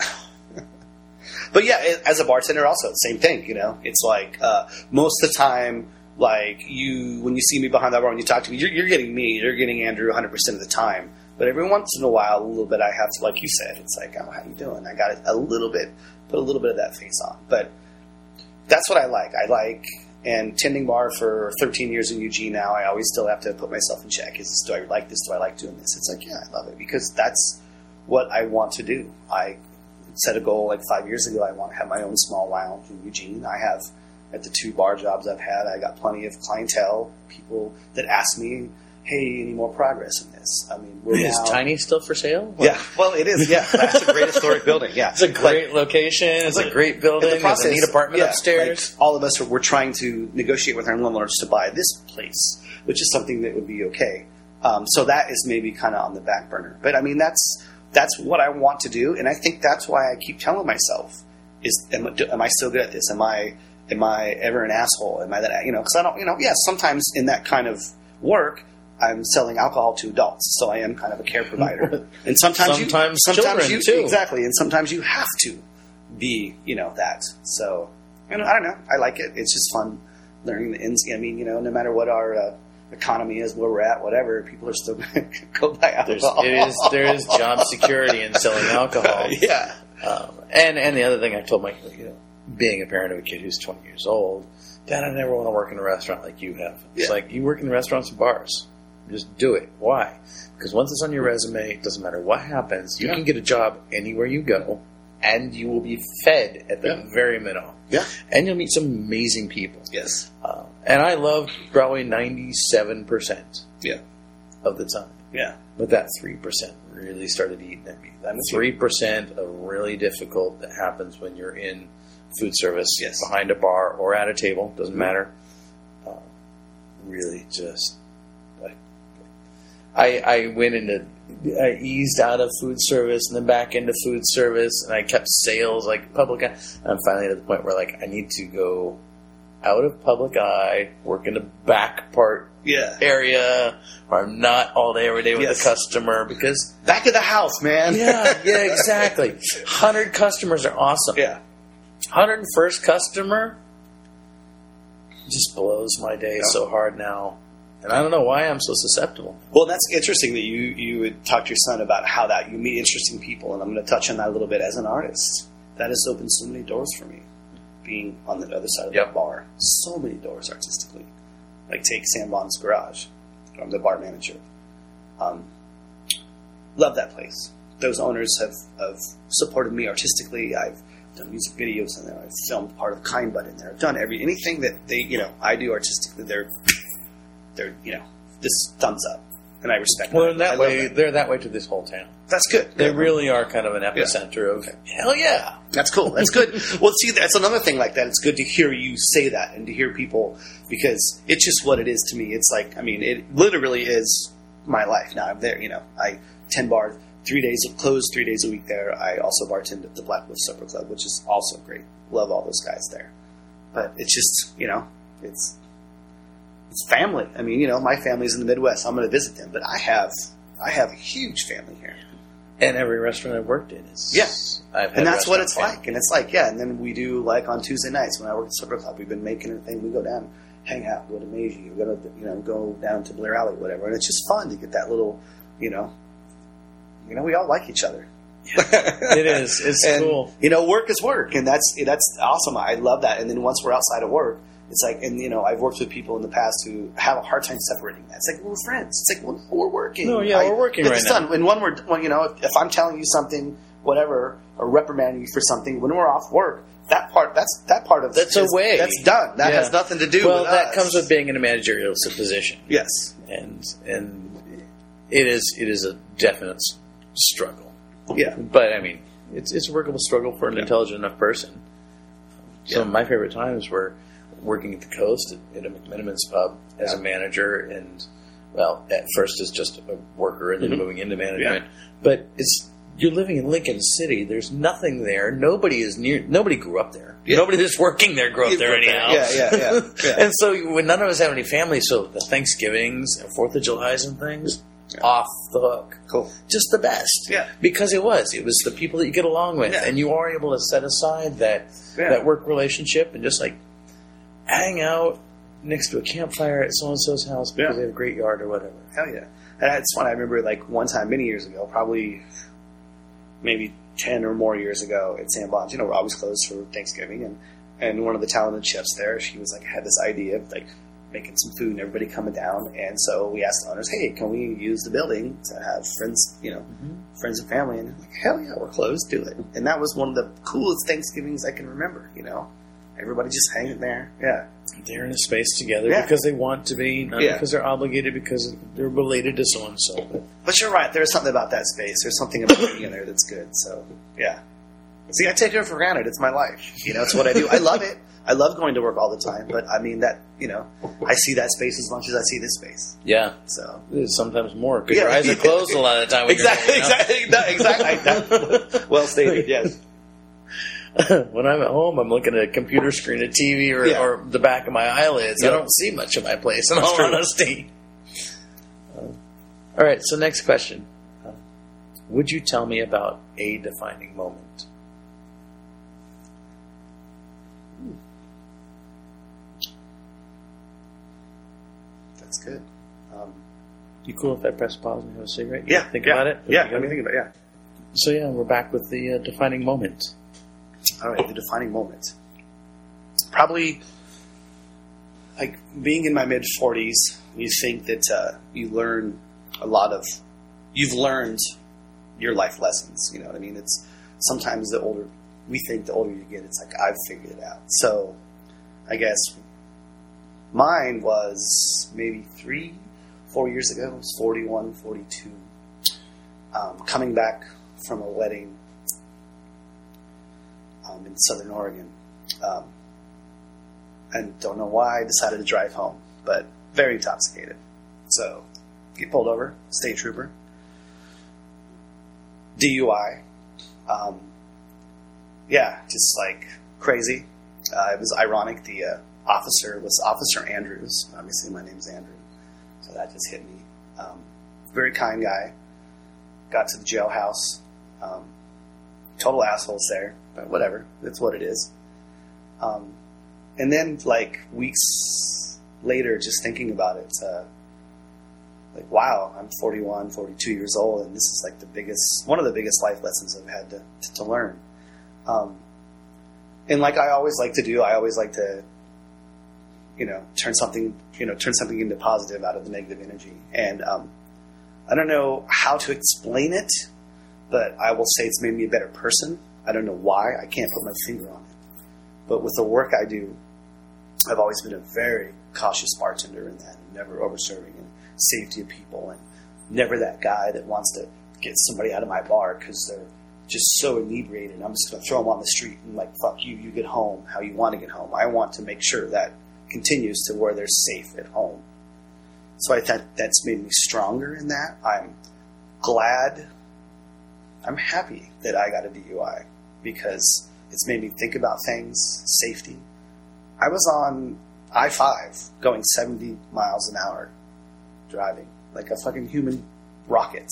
Speaker 2: but yeah, it, as a bartender, also same thing. You know, it's like uh, most of the time, like you, when you see me behind that bar, when you talk to me, you're, you're getting me, you're getting Andrew one hundred percent of the time. But every once in a while, a little bit, I have to, like you said, it's like, oh, how you doing? I got a little bit, put a little bit of that face on. But that's what I like. I like. And tending bar for thirteen years in Eugene now, I always still have to put myself in check. Is this, do I like this? Do I like doing this? It's like, yeah, I love it because that's what I want to do. I set a goal like five years ago. I want to have my own small lounge in Eugene. I have, at the two bar jobs I've had, I got plenty of clientele, people that ask me, hey, any more progress in this? I mean, we're
Speaker 3: Is
Speaker 2: now...
Speaker 3: Tiny still for sale?
Speaker 2: Yeah, well, it is. Yeah, that's a great historic building. Yeah,
Speaker 3: It's a great location. It's a great building.
Speaker 2: in the process,
Speaker 3: There's a neat apartment
Speaker 2: yeah,
Speaker 3: upstairs.
Speaker 2: like, all of us are we're trying to negotiate with our landlords to buy this place, which is something that would be okay. Um, so that is maybe kind of on the back burner. But I mean, that's that's what I want to do, and I think that's why I keep telling myself: is am, am I still good at this? Am I am I ever an asshole? Am I that you know? Because I don't you know. Yes, yeah, sometimes in that kind of work, I'm selling alcohol to adults, so I am kind of a care provider. And sometimes,
Speaker 3: Sometimes
Speaker 2: you, sometimes
Speaker 3: children,
Speaker 2: you,
Speaker 3: too.
Speaker 2: exactly, and sometimes you have to be, you know, that. So, you know, I don't know. I like it. It's just fun learning the ins. I mean, you know, no matter what our uh, economy is, where we're at, whatever, people are still going to go buy
Speaker 3: There's,
Speaker 2: alcohol.
Speaker 3: it is, there is job security in selling alcohol.
Speaker 2: Yeah.
Speaker 3: Um, and, and the other thing I told my, you know, being a parent of a kid who's twenty years old, Dad, I never want to work in a restaurant like you have. It's
Speaker 2: Yeah.
Speaker 3: like, you work in restaurants and bars. Just do it. Why? Because once it's on your resume, it doesn't matter what happens. You
Speaker 2: Yeah.
Speaker 3: can get a job anywhere you go, and you will be fed at the
Speaker 2: Yeah.
Speaker 3: very minimum.
Speaker 2: Yeah.
Speaker 3: And you'll meet some amazing people.
Speaker 2: Yes.
Speaker 3: Uh, and I love probably ninety-seven percent
Speaker 2: Yeah.
Speaker 3: of the time.
Speaker 2: Yeah.
Speaker 3: But that three percent really started eating at me. That
Speaker 2: Me too.
Speaker 3: three percent of really difficult that happens when you're in food service,
Speaker 2: Yes.
Speaker 3: behind a bar or at a table, doesn't
Speaker 2: Mhm.
Speaker 3: matter. Uh, really just... I, I went into, I eased out of food service and then back into food service, and I kept sales, like public eye. And I'm finally at the point where, like, I need to go out of public eye, work in the back part
Speaker 2: Yeah.
Speaker 3: area, where I'm not all day every day with
Speaker 2: Yes.
Speaker 3: the customer, because
Speaker 2: Back of the house, man.
Speaker 3: yeah, yeah, exactly. one hundred customers are awesome.
Speaker 2: Yeah.
Speaker 3: one hundred first customer just blows my day
Speaker 2: Yeah.
Speaker 3: so hard now. And I don't know why I'm so susceptible.
Speaker 2: Well, that's interesting that you, you would talk to your son about how that you meet interesting people, and I'm going to touch on that a little bit as an artist. That has opened so many doors for me, being on the other side of
Speaker 3: Yep.
Speaker 2: the bar. So many doors artistically. Like take Sam Bond's Garage. I'm the bar manager. Um, love that place. Those owners have, have supported me artistically. I've done music videos in there. I've filmed part of Kind Bud in there. I've done every anything that they, you know, I do artistically. They're, they're, you know, this thumbs up. and I respect
Speaker 3: Well,
Speaker 2: that.
Speaker 3: in that
Speaker 2: I love
Speaker 3: way,
Speaker 2: that.
Speaker 3: they're that way to this whole town.
Speaker 2: That's good.
Speaker 3: They
Speaker 2: Yeah.
Speaker 3: really are kind of an epicenter of hell yeah.
Speaker 2: That's cool. That's good. Well, see, that's another thing like that. It's good to hear you say that and to hear people, because it's just what it is to me. It's like, I mean, it literally is my life. Now I'm there, you know, I ten bar, three days, closed three days a week there. I also bartend at the Blackwood Supper Club, which is also great. Love all those guys there. But it's just, you know, it's, it's family. I mean, you know, my family's in the Midwest. I'm going to visit them, but I have, I have a huge family here.
Speaker 3: And every restaurant I've worked in is
Speaker 2: Yes.
Speaker 3: I've had
Speaker 2: And that's what
Speaker 3: restaurant
Speaker 2: it's
Speaker 3: family.
Speaker 2: like. And it's like, yeah, and then we do, like, on Tuesday nights when I work at Supper Club, we've been making a thing. We go down, hang out, go to Meiji, we go to, you know, go down to Blair Alley, whatever. And it's just fun to get that little, you know, you know, we all like each other.
Speaker 3: It is. It's
Speaker 2: and,
Speaker 3: cool.
Speaker 2: You know, work is work, and that's that's awesome. I love that. And then once we're outside of work, it's like, and you know, I've worked with people in the past who have a hard time separating that. It's like, well, we're friends. It's like, well, we're working.
Speaker 3: No, yeah,
Speaker 2: I,
Speaker 3: we're working
Speaker 2: get
Speaker 3: right
Speaker 2: this
Speaker 3: now.
Speaker 2: done. And when we're, when, you know, if, if I'm telling you something, whatever, or reprimanding you for something, when we're off work, that part, that's that part of
Speaker 3: That's
Speaker 2: is,
Speaker 3: a way.
Speaker 2: That's done. That
Speaker 3: Yeah.
Speaker 2: has nothing to do.
Speaker 3: Well,
Speaker 2: with
Speaker 3: that
Speaker 2: us.
Speaker 3: comes with being in a managerial position,
Speaker 2: yes,
Speaker 3: and and it is it is a definite s- struggle.
Speaker 2: yeah,
Speaker 3: But I mean, it's it's a workable struggle for an intelligent enough person. Some
Speaker 2: Yeah.
Speaker 3: of my favorite times were working at the Coast at, at a McMenamins pub as
Speaker 2: Yeah.
Speaker 3: a manager, and well, at first as just a worker, and then
Speaker 2: Mhm.
Speaker 3: moving into management. But it's you're living in Lincoln City. There's nothing there. Nobody is near. Nobody grew up there.
Speaker 2: Yeah.
Speaker 3: Nobody that's working there grew up
Speaker 2: You
Speaker 3: there
Speaker 2: grew up there.
Speaker 3: anyhow.
Speaker 2: Yeah, yeah, yeah, yeah.
Speaker 3: And so when none of us have any family, so the Thanksgivings and Fourth of Julys and things
Speaker 2: Yeah.
Speaker 3: off the hook.
Speaker 2: cool.
Speaker 3: Just the best.
Speaker 2: Yeah.
Speaker 3: Because it was. It was the people that you get along with.
Speaker 2: Yeah.
Speaker 3: And you are able to set aside that
Speaker 2: Yeah.
Speaker 3: that work relationship and just like hang out next to a campfire at so and so's house because
Speaker 2: Yeah.
Speaker 3: they have a great yard or whatever.
Speaker 2: Hell yeah. And it's fun. I remember like one time many years ago, probably maybe ten or more years ago at San Bon's, you know, we're always closed for Thanksgiving, and, and one of the talented chefs there, she was like, had this idea of like making some food and everybody coming down. And so we asked the owners, hey, can we use the building to have friends, you know,
Speaker 3: Mm-hmm.
Speaker 2: friends and family? And they're like, hell yeah, we're closed, do it. And that was one of the coolest Thanksgivings I can remember, you know, everybody just hanging there. Yeah.
Speaker 3: They're in a space together
Speaker 2: Yeah.
Speaker 3: because they want to be, not
Speaker 2: Yeah.
Speaker 3: because they're obligated, because they're related to so and so.
Speaker 2: But you're right. There's something about that space. There's something about being in there that's good. So, yeah. See, I take it for granted. It's my life. You know, it's what I do. I love it. I love going to work all the time. But, I mean, that, you know, I see that space as much as I see this space.
Speaker 3: Yeah.
Speaker 2: So,
Speaker 3: Sometimes more because
Speaker 2: Yeah.
Speaker 3: your eyes are closed a lot of the time. When
Speaker 2: exactly,
Speaker 3: you're there, you know?
Speaker 2: exactly, exactly. That- well stated, yes.
Speaker 3: When I'm at home, I'm looking at a computer screen, a T V, or,
Speaker 2: Yeah.
Speaker 3: or the back of my eyelids. I
Speaker 2: Yep.
Speaker 3: don't see much of my place, in all
Speaker 2: That's true.
Speaker 3: honesty. Uh, all right, so next question. Uh, would you tell me about a defining moment?
Speaker 2: That's good. Um,
Speaker 3: You cool if I press pause and have a cigarette? You
Speaker 2: yeah.
Speaker 3: Think
Speaker 2: yeah,
Speaker 3: about it? Put
Speaker 2: Yeah,
Speaker 3: together?
Speaker 2: let me think about it, yeah.
Speaker 3: So, yeah, we're back with the uh, defining moment.
Speaker 2: All right, the defining moment. Probably, like, being in my mid forties, you think that uh, you learn a lot of, you've learned your life lessons. You know what I mean? It's sometimes the older, we think the older you get, it's like, I've figured it out. So, I guess mine was maybe three, four years ago. I was forty-one, forty-two. Um, coming back from a wedding um, in Southern Oregon. Um, and don't know why I decided to drive home, but very intoxicated. So, get pulled over, state trooper. D U I. Um, yeah, just like crazy. Uh, it was ironic. The uh, officer was Officer Andrews. Obviously, my name's Andrew. So that just hit me. Um, very kind guy. Got to the jailhouse. Um, total assholes there, but whatever. That's what it is. Um, and then, like, weeks later, just thinking about it, uh, like, wow, I'm forty-one, forty-two years old, and this is, like, the biggest, one of the biggest life lessons I've had to, to, to learn. Um, and like I always like to do, I always like to, you know, turn something, you know, turn something into positive out of the negative energy. And um, I don't know how to explain it, but I will say it's made me a better person. I don't know why. I can't put my finger on it. But with the work I do, I've always been a very cautious bartender in that, and never over-serving, and safety of people, and never that guy that wants to get somebody out of my bar because they're just so inebriated. I'm just going to throw them on the street and like, fuck you, you get home how you want to get home. I want to make sure that continues to where they're safe at home. So I thought that's made me stronger in that. I'm glad, I'm happy that I got a D U I because it's made me think about things, safety. I was on I five going seventy miles an hour driving like a fucking human rocket.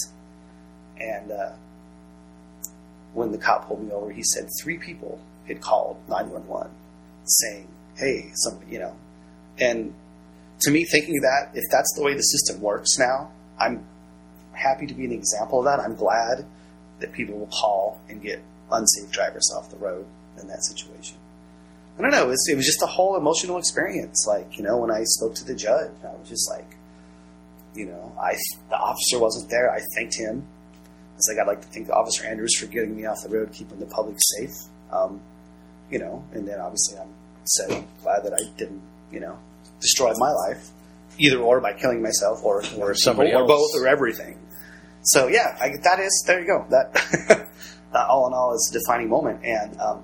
Speaker 2: And uh, when the cop pulled me over, he said three people had called nine one one saying, hey, some, you know. And to me, thinking that, if that's the way the system works now, I'm happy to be an example of that. I'm glad that people will call and get unsafe drivers off the road in that situation. I don't know. It was, it was just a whole emotional experience. Like, you know, when I spoke to the judge, I was just like, you know, I the officer wasn't there. I thanked him. I was like, I'd like to thank Officer Andrews for getting me off the road, keeping the public safe. Um, you know, and then obviously I'm said I'm glad that I didn't, you know, destroy my life, either or by killing myself or
Speaker 3: or somebody
Speaker 2: or
Speaker 3: else.
Speaker 2: both or everything. So yeah, I, that is there you go. That, that all in all is a defining moment, and um,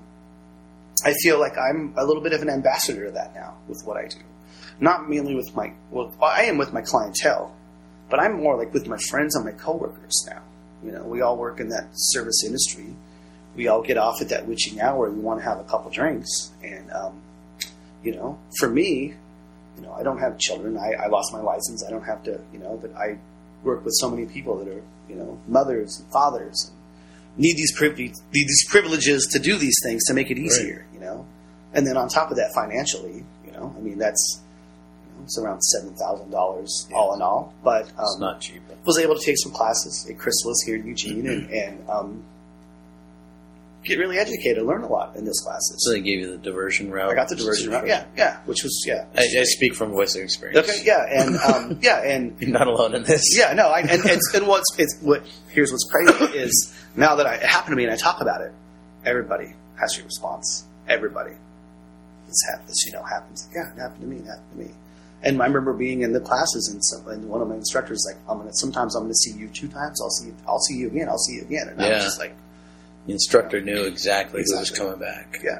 Speaker 2: I feel like I'm a little bit of an ambassador to that now with what I do. Not mainly with my well, I am with my clientele, but I'm more like with my friends and my coworkers now. You know, we all work in that service industry. We all get off at that witching hour and we want to have a couple drinks. And, um, you know, for me, you know, I don't have children. I, I lost my license. I don't have to, you know, but I work with so many people that are, you know, mothers and fathers and need these, priv- these privileges to do these things to make it easier, right. You know. And then on top of that, financially, you know, I mean, that's, it's around seven thousand dollars all in all, but um,
Speaker 3: it's not cheap.
Speaker 2: Was able to take some classes at Chrysalis here in Eugene mm-hmm. and, and um, get really educated, learn a lot in those classes.
Speaker 3: So they gave you the diversion route.
Speaker 2: I got the diversion route, yeah, yeah, which was yeah.
Speaker 3: I, I speak from voice of experience.
Speaker 2: Okay, yeah, and um, yeah, and
Speaker 3: you're not alone in this.
Speaker 2: Yeah, no, I, and, and and what's it's what here's what's crazy is now that I, it happened to me and I talk about it, everybody has your response. Everybody, this happens, you know, happens. Yeah, it happened to me. It happened to me. And I remember being in the classes, and, some, and one of my instructors was like, "I'm gonna. Sometimes I'm gonna see you two times. I'll see. You, I'll see you again. I'll see you again." And
Speaker 3: yeah.
Speaker 2: I was just like,
Speaker 3: the instructor knew exactly,
Speaker 2: exactly
Speaker 3: who was coming back.
Speaker 2: Yeah.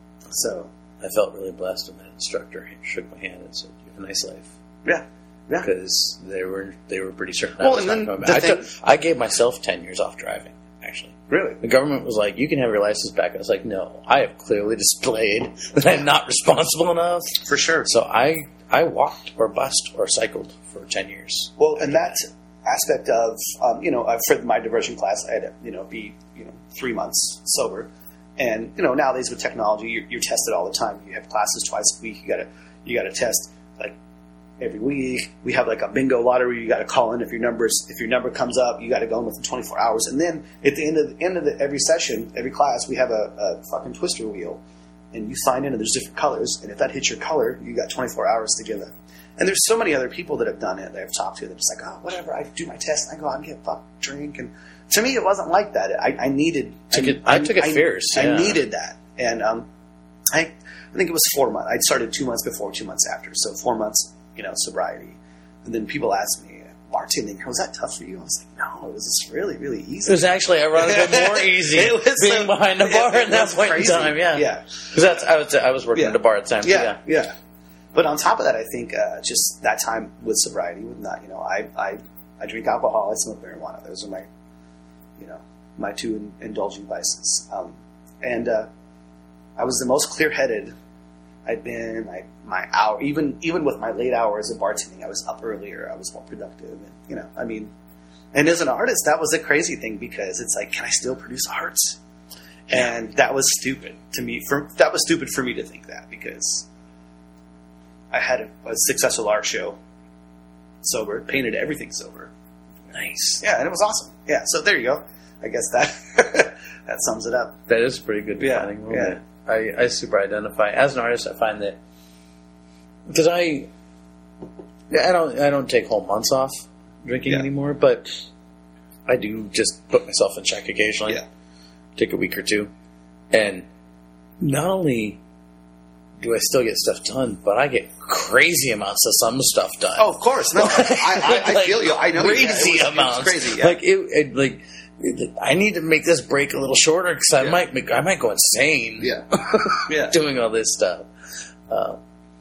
Speaker 2: So
Speaker 3: I felt really blessed when that instructor shook my hand and said, "You have a nice life."
Speaker 2: Yeah. Yeah.
Speaker 3: Because they were they were pretty certain
Speaker 2: well,
Speaker 3: I was not
Speaker 2: and
Speaker 3: coming
Speaker 2: the
Speaker 3: back.
Speaker 2: thing,
Speaker 3: I, took, I gave myself ten years off driving. Actually,
Speaker 2: really,
Speaker 3: the government was like, "You can have your license back." I was like, "No, I have clearly displayed that I'm not responsible enough."
Speaker 2: For sure.
Speaker 3: So I I walked or bused or cycled for ten years.
Speaker 2: Well, and that aspect of um, you know uh, for my diversion class, I had to you know be you know three months sober, and you know nowadays with technology, you're, you're tested all the time. You have classes twice a week. You gotta you gotta test like every week. We have like a bingo lottery. You got to call in if your numbers if your number comes up. You got to go in within twenty-four hours, and then at the end of the end of the, every session, every class, we have a, a fucking twister wheel. And you sign in, and there's different colors. And if that hits your color, you got twenty-four hours to give it. And there's so many other people that have done it that I've talked to. They're just like, oh, whatever. I do my test, and I go out and get a fuck drink. And to me, it wasn't like that. I, I needed.
Speaker 3: Took
Speaker 2: I,
Speaker 3: it, I, I took it
Speaker 2: I,
Speaker 3: fierce.
Speaker 2: I
Speaker 3: yeah.
Speaker 2: needed that, and um, I, I think it was four months. I started two months before, two months after. So four months, you know, sobriety. And then people asked me, bartending, was that tough for you? I was like, no, it was just really, really easy.
Speaker 3: It was actually ironically more easy it was being so, behind a bar at that point crazy. in time. Yeah,
Speaker 2: yeah.
Speaker 3: Because that's I was I was working
Speaker 2: yeah.
Speaker 3: at a bar at the time.
Speaker 2: Yeah,
Speaker 3: too, yeah,
Speaker 2: yeah. But on top of that, I think uh, just that time with sobriety, with not, you know, I I, I drink alcohol, I smoke marijuana. Those are my, you know, my two in, indulging vices. Um, and uh, I was the most clear-headed I'd been. My my hour, even even with my late hours of bartending, I was up earlier. I was more productive, and you know, I mean, and as an artist, that was a crazy thing because it's like, can I still produce art? And that was stupid to me. For that was stupid for me to think that because I had a, a successful art show, sober, painted everything sober.
Speaker 3: Nice,
Speaker 2: yeah, and it was awesome. Yeah, so there you go. I guess that that sums it up.
Speaker 3: That is pretty good defining moment.
Speaker 2: Yeah.
Speaker 3: I, I super identify as an artist. I find that because I I don't I don't take whole months off drinking
Speaker 2: yeah.
Speaker 3: anymore, but I do just put myself in check occasionally.
Speaker 2: Yeah.
Speaker 3: Take a week or two, and not only do I still get stuff done, but I get crazy amounts of some stuff done.
Speaker 2: Oh, of course. No, I, I, I
Speaker 3: Like,
Speaker 2: feel you. I know you.
Speaker 3: crazy
Speaker 2: Yeah, it was,
Speaker 3: amounts.
Speaker 2: It was crazy. Yeah.
Speaker 3: Like it, it, like I need to make this break a little shorter because I
Speaker 2: Yeah.
Speaker 3: might make, I might go insane.
Speaker 2: yeah. Yeah.
Speaker 3: doing all this stuff. Uh,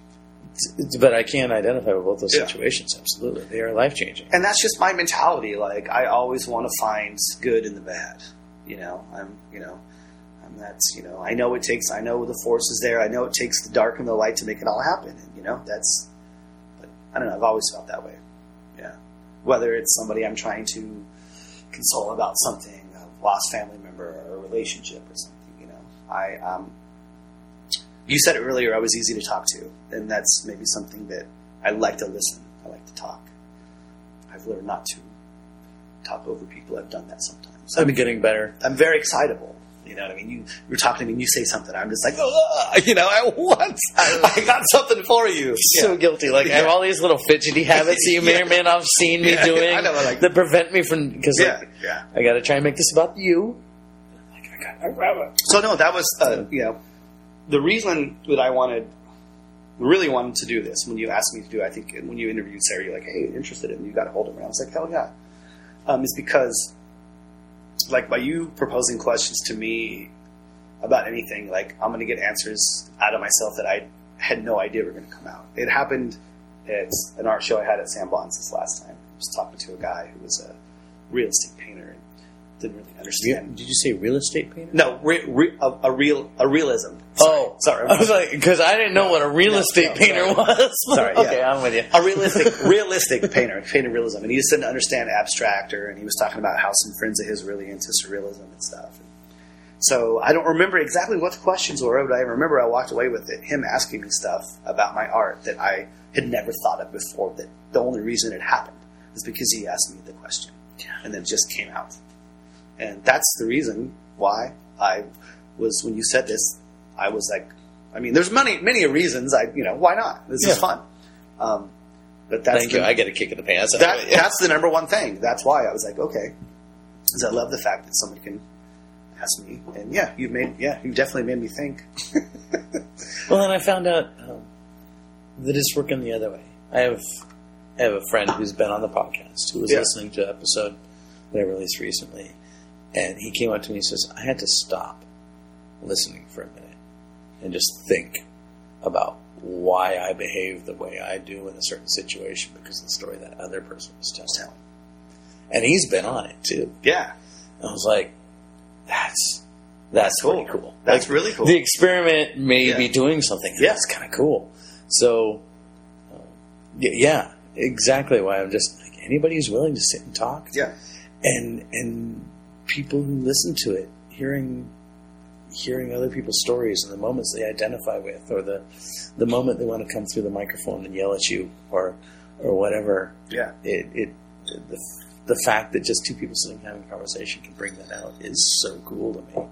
Speaker 3: t- but I can identify with both those
Speaker 2: Yeah.
Speaker 3: situations. Absolutely, they are life changing.
Speaker 2: And that's just my mentality. Like, I always want to find good in the bad. You know, I'm, you know, I'm that's, you know, I know it takes, I know the force is there. I know it takes the dark and the light to make it all happen. And, you know, that's, but I don't know, I've always felt that way. Yeah. Whether it's somebody I'm trying to console about something, a lost family member or a relationship or something, you know, I, um, you said it earlier, I was easy to talk to. And that's maybe something that I like to listen. I like to talk. I've learned not to talk over people. I've done that sometimes.
Speaker 3: I'm getting better.
Speaker 2: I'm very excitable. You know what I mean? You, you're talking to me and you say something. I'm just like, oh, you know, I want, I got something for you.
Speaker 3: So
Speaker 2: Yeah.
Speaker 3: guilty. Like I have all these little fidgety habits that you may or may not have seen me
Speaker 2: Yeah,
Speaker 3: doing
Speaker 2: I know, like-
Speaker 3: that prevent me from because
Speaker 2: Yeah,
Speaker 3: like,
Speaker 2: yeah.
Speaker 3: I got to try and make this about you. Like, I got, I grab it.
Speaker 2: So no, that was, uh, you know, the reason that I wanted, really wanted to do this when you asked me to do it, I think when you interviewed Sarah, you're like, hey, interested in, you got a hold of her. I was like, hell yeah. Um, is because, like, by you proposing questions to me about anything, like, I'm going to get answers out of myself that I had no idea were going to come out. It happened at an art show I had at San Bon's this last time. I was talking to a guy who was a realistic painter and didn't really understand.
Speaker 3: Did you say real estate painter?
Speaker 2: No, re, re, a, a real a realism. Sorry,
Speaker 3: Oh,
Speaker 2: sorry.
Speaker 3: I was like, because I didn't know what a real
Speaker 2: No,
Speaker 3: estate
Speaker 2: no,
Speaker 3: painter
Speaker 2: sorry.
Speaker 3: was.
Speaker 2: Sorry, yeah.
Speaker 3: Okay, I'm with you.
Speaker 2: a realistic realistic painter, painted realism, and he just didn't understand abstractor. And he was talking about how some friends of his really into surrealism and stuff. And so I don't remember exactly what the questions were, but I remember I walked away with it, him asking me stuff about my art that I had never thought of before. That the only reason it happened was because he asked me the question, and then it just came out. And that's the reason why I was, when you said this, I was like, I mean, there's many, many reasons. I, you know, why not? This
Speaker 3: Yeah.
Speaker 2: is fun. Um, but that's
Speaker 3: Thank
Speaker 2: the,
Speaker 3: you. I get a kick in the pants. out
Speaker 2: that,
Speaker 3: of it, yeah.
Speaker 2: that's the number one thing. That's why I was like, okay, because I love the fact that somebody can ask me, and yeah, you've made, yeah, you definitely made me think.
Speaker 3: Well, and I found out um, that it's working the other way. I have, I have a friend who's been on the podcast who was
Speaker 2: Yeah.
Speaker 3: listening to an episode that I released recently, and he came up to me and says, "I had to stop listening for a minute and just think about why I behave the way I do in a certain situation because of the story that other person was telling." And he's been on it too.
Speaker 2: Yeah,
Speaker 3: I was like, "That's that's,
Speaker 2: cool.
Speaker 3: pretty cool.
Speaker 2: That's
Speaker 3: Like,
Speaker 2: really cool.
Speaker 3: The experiment may
Speaker 2: Yeah.
Speaker 3: be doing something. And
Speaker 2: Yeah.
Speaker 3: That's kind of cool." So, uh, y- yeah, exactly why I'm just like anybody who's willing to sit and talk,
Speaker 2: yeah,
Speaker 3: and and people who listen to it, hearing hearing other people's stories and the moments they identify with, or the the moment they want to come through the microphone and yell at you, or or whatever.
Speaker 2: yeah.
Speaker 3: It it the the fact that just two people sitting having a conversation can bring that out is so cool to me.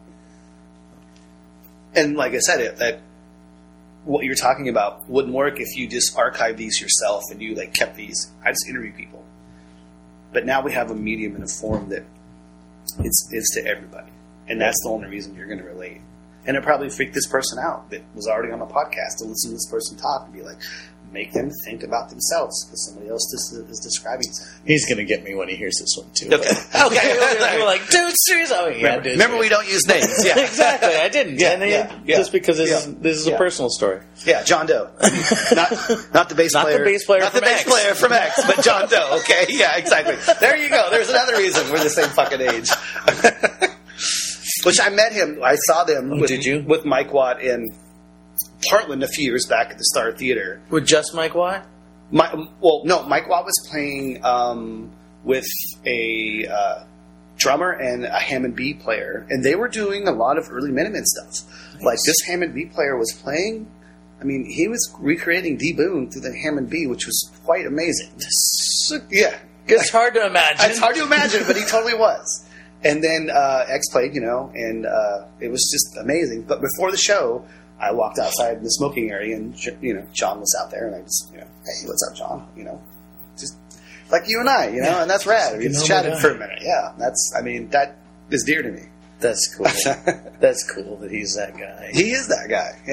Speaker 2: And like I said, it, that what you're talking about wouldn't work if you just archived these yourself and you like kept these. I just interview people, but now we have a medium and a form that it's is to everybody, and that's the only reason you're going to relate. And it probably freaked this person out that was already on the podcast to listen to this person talk and be like, make them think about themselves because somebody else is, is describing something.
Speaker 3: He's going to get me when he hears this one too.
Speaker 2: Okay, okay.
Speaker 3: You're like, dude, seriously? Oh, yeah,
Speaker 2: remember,
Speaker 3: dude,
Speaker 2: remember we don't use names. Yeah,
Speaker 3: exactly. I didn't.
Speaker 2: Yeah,
Speaker 3: And then-
Speaker 2: yeah, yeah.
Speaker 3: Just because this
Speaker 2: Yeah.
Speaker 3: is this is
Speaker 2: Yeah.
Speaker 3: a personal story.
Speaker 2: Yeah, John Doe. Not not the bass
Speaker 3: Not the
Speaker 2: player.
Speaker 3: bass player
Speaker 2: Not the
Speaker 3: from
Speaker 2: bass
Speaker 3: X.
Speaker 2: player from X, but John Doe. Okay, yeah, exactly. There you go. There's another reason we're the same fucking age. Which I met him. I saw them.
Speaker 3: Oh,
Speaker 2: with,
Speaker 3: did you?
Speaker 2: with Mike Watt in Portland a few years back at the Star Theater.
Speaker 3: With just Mike Watt?
Speaker 2: My, well, no, Mike Watt was playing um, with a uh, drummer and a Hammond B player, and they were doing a lot of early Minutemen stuff.
Speaker 3: Nice.
Speaker 2: Like this Hammond B player was playing. I mean, he was recreating D Boon through the Hammond B, which was quite amazing. Yeah,
Speaker 3: It's hard to imagine.
Speaker 2: it's hard to imagine, but he totally was. And then uh, X played, you know, and uh, it was just amazing. But before the show, I walked outside in the smoking area, and you know, John was out there, and I just, you know, hey, what's up, John? You know, just like you and I, you know, and that's rad. We
Speaker 3: You
Speaker 2: just
Speaker 3: know
Speaker 2: chatted
Speaker 3: my guy.
Speaker 2: for a minute. Yeah, that's, I mean, that is dear to me.
Speaker 3: That's cool. That's cool that he's that guy.
Speaker 2: He is that guy. Yeah,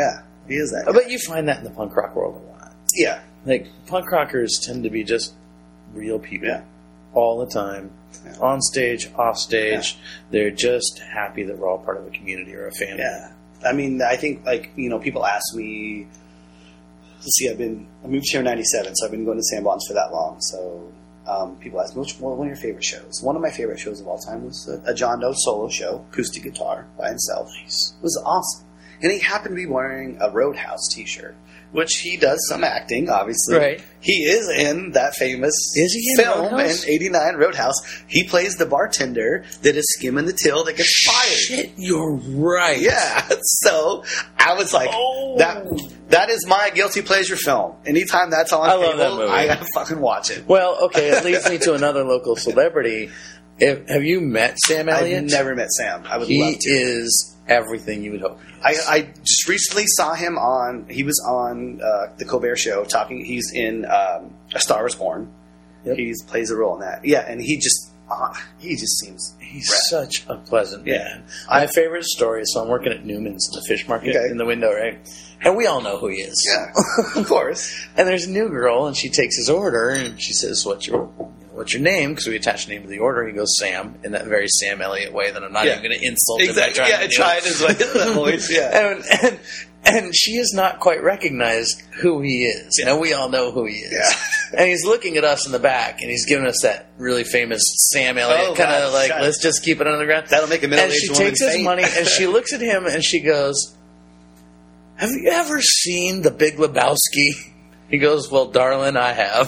Speaker 2: He is that guy.
Speaker 3: But you find that in the punk rock world a lot.
Speaker 2: Yeah.
Speaker 3: Like, punk rockers tend to be just real people
Speaker 2: Yeah.
Speaker 3: all the time.
Speaker 2: Yeah.
Speaker 3: On stage, off stage. They're just happy that we're all part of a community or a family.
Speaker 2: Yeah. I mean, I think, like, you know, people ask me, let's see, I've been, I moved here in ninety-seven, so I've been going to San Bon's for that long. So um, people ask me, which one, one of your favorite shows? One of my favorite shows of all time was a, a John Doe solo show, acoustic guitar by himself. Nice. It was awesome. And he happened to be wearing a Roadhouse t-shirt, which he does some acting, obviously.
Speaker 3: Right.
Speaker 2: He is in that famous
Speaker 3: Is he in
Speaker 2: film
Speaker 3: Roadhouse?
Speaker 2: in eighty-nine, Roadhouse. He plays the bartender that is skimming the till that gets fired.
Speaker 3: Shit, you're right.
Speaker 2: Yeah, so I was like,
Speaker 3: Oh.
Speaker 2: that that is my guilty pleasure film. Anytime that's on
Speaker 3: I love
Speaker 2: cable,
Speaker 3: that movie.
Speaker 2: I gotta fucking watch it.
Speaker 3: Well, okay, it leads me to another local celebrity. If, have you met Sam Elliott?
Speaker 2: I've never met Sam. I would
Speaker 3: He
Speaker 2: love to.
Speaker 3: is everything you would hope.
Speaker 2: I, I just recently saw him on. He was on uh, the Colbert Show talking. He's in um, A Star Is Born.
Speaker 3: Yep.
Speaker 2: He plays a role in that. Yeah, and he just uh, he just seems
Speaker 3: He's
Speaker 2: rad.
Speaker 3: such a pleasant
Speaker 2: Yeah.
Speaker 3: man. My favorite story is so I'm working at Newman's in the fish market
Speaker 2: Okay.
Speaker 3: in the window, right? And we all know who he is.
Speaker 2: Yeah, of course.
Speaker 3: And there's a new girl, and she takes his order, and she says, "What's your what's your name?" Because we attach a name to the order. He goes, "Sam," in that very Sam Elliott way that I'm not
Speaker 2: Yeah.
Speaker 3: even going to insult
Speaker 2: Exactly.
Speaker 3: him. by
Speaker 2: Yeah,
Speaker 3: trying to do.
Speaker 2: try it as like that voice. Yeah.
Speaker 3: And, and and she has not quite recognized who he is.
Speaker 2: Yeah.
Speaker 3: And we all know who he is.
Speaker 2: Yeah.
Speaker 3: And he's looking at us in the back, and he's giving us that really famous Sam Elliott
Speaker 2: Oh,
Speaker 3: kind
Speaker 2: God,
Speaker 3: of like,
Speaker 2: shut
Speaker 3: let's just keep it under the ground.
Speaker 2: That'll make a
Speaker 3: And
Speaker 2: middle-aged
Speaker 3: she
Speaker 2: woman
Speaker 3: takes his
Speaker 2: faint.
Speaker 3: money, and she looks at him, and she goes, "Have you ever seen The Big Lebowski?" He goes, "Well, darling, I have."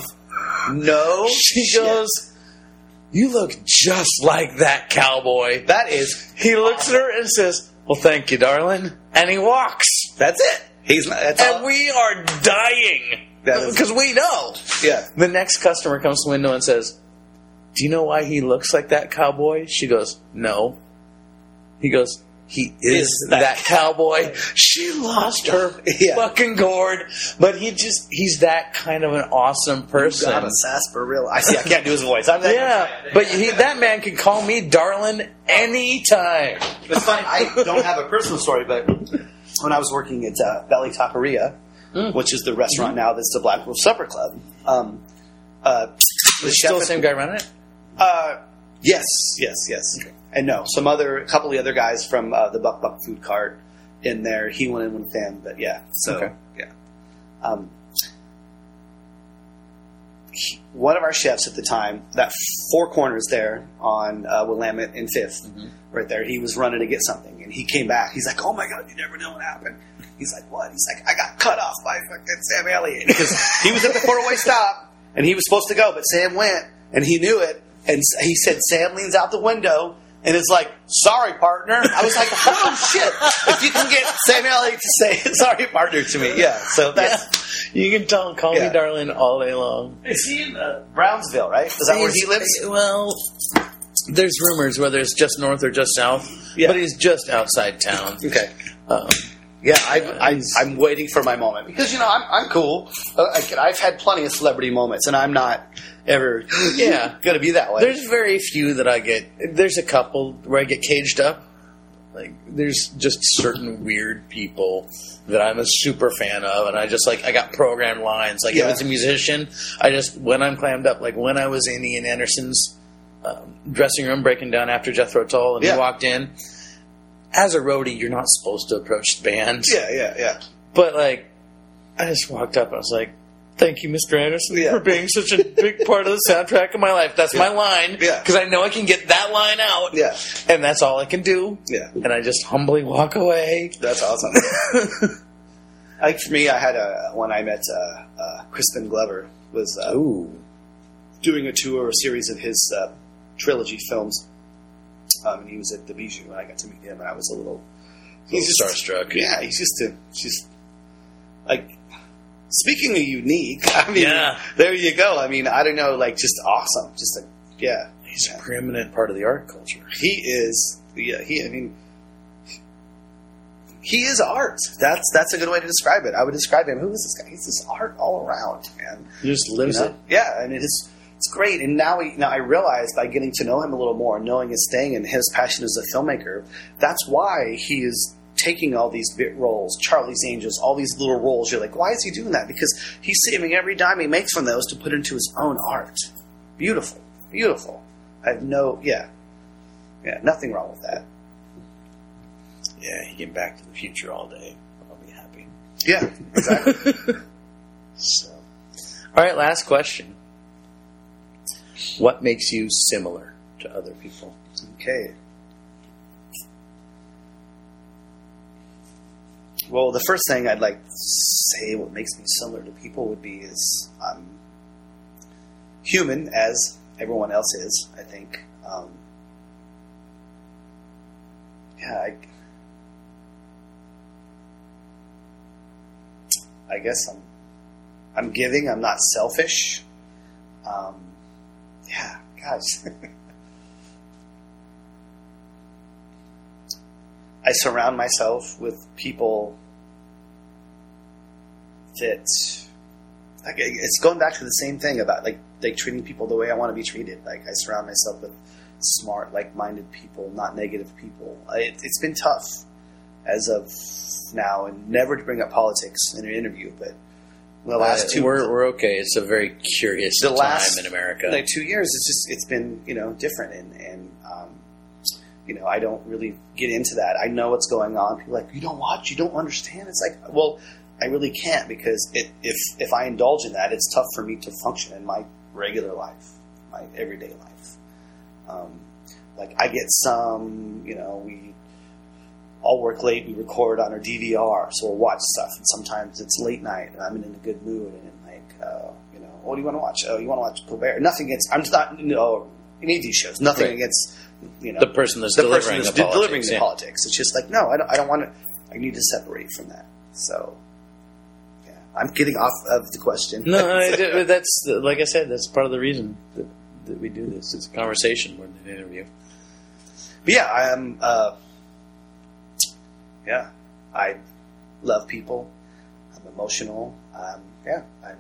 Speaker 2: No,
Speaker 3: She
Speaker 2: shit.
Speaker 3: goes, "You look just like that cowboy."
Speaker 2: That is
Speaker 3: He looks at her and says, "Well, thank you, darling," and he walks.
Speaker 2: that's it. He's not. That's
Speaker 3: And
Speaker 2: all.
Speaker 3: we are dying
Speaker 2: That is-
Speaker 3: because we know.
Speaker 2: Yeah.
Speaker 3: The next customer comes to the window and says, "Do you know why he looks like that cowboy?" She goes, "No." He goes, "He is
Speaker 2: Is
Speaker 3: that,
Speaker 2: that
Speaker 3: cowboy." She lost her
Speaker 2: Yeah.
Speaker 3: fucking gourd, but he just, he's that kind of an awesome person.
Speaker 2: Got a sarsaparilla. I see. I can't do his voice. I'm not
Speaker 3: Yeah, but he, that man can call me darling anytime.
Speaker 2: It's funny. I don't have a personal story, but when I was working at uh, Belly Taqueria,
Speaker 3: Mm.
Speaker 2: which is the restaurant now that's the Black Wolf Supper Club, um, uh, the
Speaker 3: Is still
Speaker 2: chef
Speaker 3: the same guy running it?
Speaker 2: Uh, yes, yes, yes. And no, some other, a couple of the other guys from uh, the Buck Buck Food Cart in there. He went in with them, but yeah. So
Speaker 3: Okay.
Speaker 2: yeah. Um, he- one of our chefs at the time, that Four Corners there on uh, Willamette and Fifth,
Speaker 3: Mhm.
Speaker 2: right there, he was running to get something, and he came back. He's like, "Oh my god, you never know what happened." He's like, "What?" He's like, "I got cut off by fucking Sam Elliott because he was at the four-way stop and he was supposed to go, but Sam went and he knew it." And s- he said, Sam leans out the window and is like, "Sorry, partner." I was like, "Oh shit!" If you can get Sam Elliott to say "Sorry, partner" to me, yeah. So that's
Speaker 3: You can tell him, call
Speaker 2: Yeah.
Speaker 3: me darling all day long.
Speaker 2: is he in uh, Brownsville, right? Is that where he lives?
Speaker 3: Well, there's rumors whether it's just north or just south,
Speaker 2: Yeah.
Speaker 3: but he's just outside town.
Speaker 2: Okay.
Speaker 3: Um,
Speaker 2: Yeah, I, I, I'm waiting for my moment because you know I'm I'm cool. Uh, I, I've had plenty of celebrity moments, and I'm not ever
Speaker 3: Yeah.
Speaker 2: going to be that way.
Speaker 3: there's very few that I get. There's a couple where I get caged up. Like, there's just certain weird people that I'm a super fan of, and I just like I got programmed lines. Like,
Speaker 2: Yeah.
Speaker 3: if it's a musician, I just when I'm clammed up. Like when I was in Ian Anderson's um, dressing room breaking down after Jethro Tull, and
Speaker 2: Yeah.
Speaker 3: he walked in. As a roadie, you're not supposed to approach the band.
Speaker 2: yeah, yeah, yeah.
Speaker 3: But, like, I just walked up and I was like, "Thank you, Mister Anderson,
Speaker 2: Yeah.
Speaker 3: for being such a big part of the soundtrack of my life." That's my line.
Speaker 2: Yeah.
Speaker 3: Because I know I can get that line out.
Speaker 2: Yeah,
Speaker 3: And that's all I can do.
Speaker 2: yeah.
Speaker 3: And I just humbly walk away.
Speaker 2: That's awesome. Like for me, I had a when I met uh, uh, Crispin Glover was uh,
Speaker 3: Ooh.
Speaker 2: doing a tour, a series of his uh, trilogy films, um, and he was at the Bijou, and I got to meet him, and I was a little.
Speaker 3: He's starstruck.
Speaker 2: Yeah, he's just a just like. Speaking of unique, I mean,
Speaker 3: Yeah.
Speaker 2: there you go. I mean, I don't know, like just awesome, just a yeah.
Speaker 3: He's a preeminent part of the art culture.
Speaker 2: He is, yeah. He, I mean, he is art. That's that's a good way to describe it. I would describe him. Who is this guy? He's just art all around, man.
Speaker 3: He just lives
Speaker 2: You know?
Speaker 3: it.
Speaker 2: Yeah, and it's it's great. And now we now I realize by getting to know him a little more, knowing his thing and his passion as a filmmaker, that's why he is taking all these bit roles, Charlie's Angels, all these little roles. You're like, why is he doing that? Because he's saving every dime he makes from those to put into his own art. Beautiful. Beautiful. I have no, yeah. Yeah, nothing wrong with that.
Speaker 3: Yeah, he came Back to the Future all day. I'll be happy.
Speaker 2: Yeah, exactly.
Speaker 3: So, all right, last question. What makes you similar to other people?
Speaker 2: Okay. Well, the first thing I'd like to say what makes me similar to people would be is I'm human, as everyone else is, I think. Um, yeah, I, I guess I'm I'm giving. I'm not selfish. Um, yeah, gosh. I surround myself with people that, like, it's going back to the same thing about like like treating people the way I want to be treated. Like, I surround myself with smart, like-minded people, not negative people. It, it's been tough as of now, and never to bring up politics in an interview, but the last
Speaker 3: uh,
Speaker 2: two
Speaker 3: we're we're okay. It's a very curious
Speaker 2: the
Speaker 3: time
Speaker 2: last,
Speaker 3: in America.
Speaker 2: Like two years, it's just it's been you know different, and and um, you know I don't really get into that. I know what's going on. People are like, you don't watch, you don't understand. It's like, well, I really can't, because it, if if I indulge in that, it's tough for me to function in my regular life, my everyday life. Um, like I get some, you know, we all work late. We record on our D V R, so we'll watch stuff. And sometimes it's late night, and I'm in a good mood, and like, uh, you know, what do you want to watch? Oh, you want to watch Colbert? Nothing against. I'm just not, you know, any of these shows. Nothing
Speaker 3: right.
Speaker 2: against, you know,
Speaker 3: the person that's
Speaker 2: the
Speaker 3: delivering
Speaker 2: person that's
Speaker 3: the politics,
Speaker 2: delivering the
Speaker 3: yeah.
Speaker 2: politics. It's just like, no, I don't. I don't want to. I need to separate from that. So, yeah, I'm getting off of the question.
Speaker 3: No, I, that's like I said. That's part of the reason that, that we do this. It's a conversation more than an interview.
Speaker 2: But yeah, I am. Uh, yeah, I love people. I'm emotional. Um, yeah, I'm.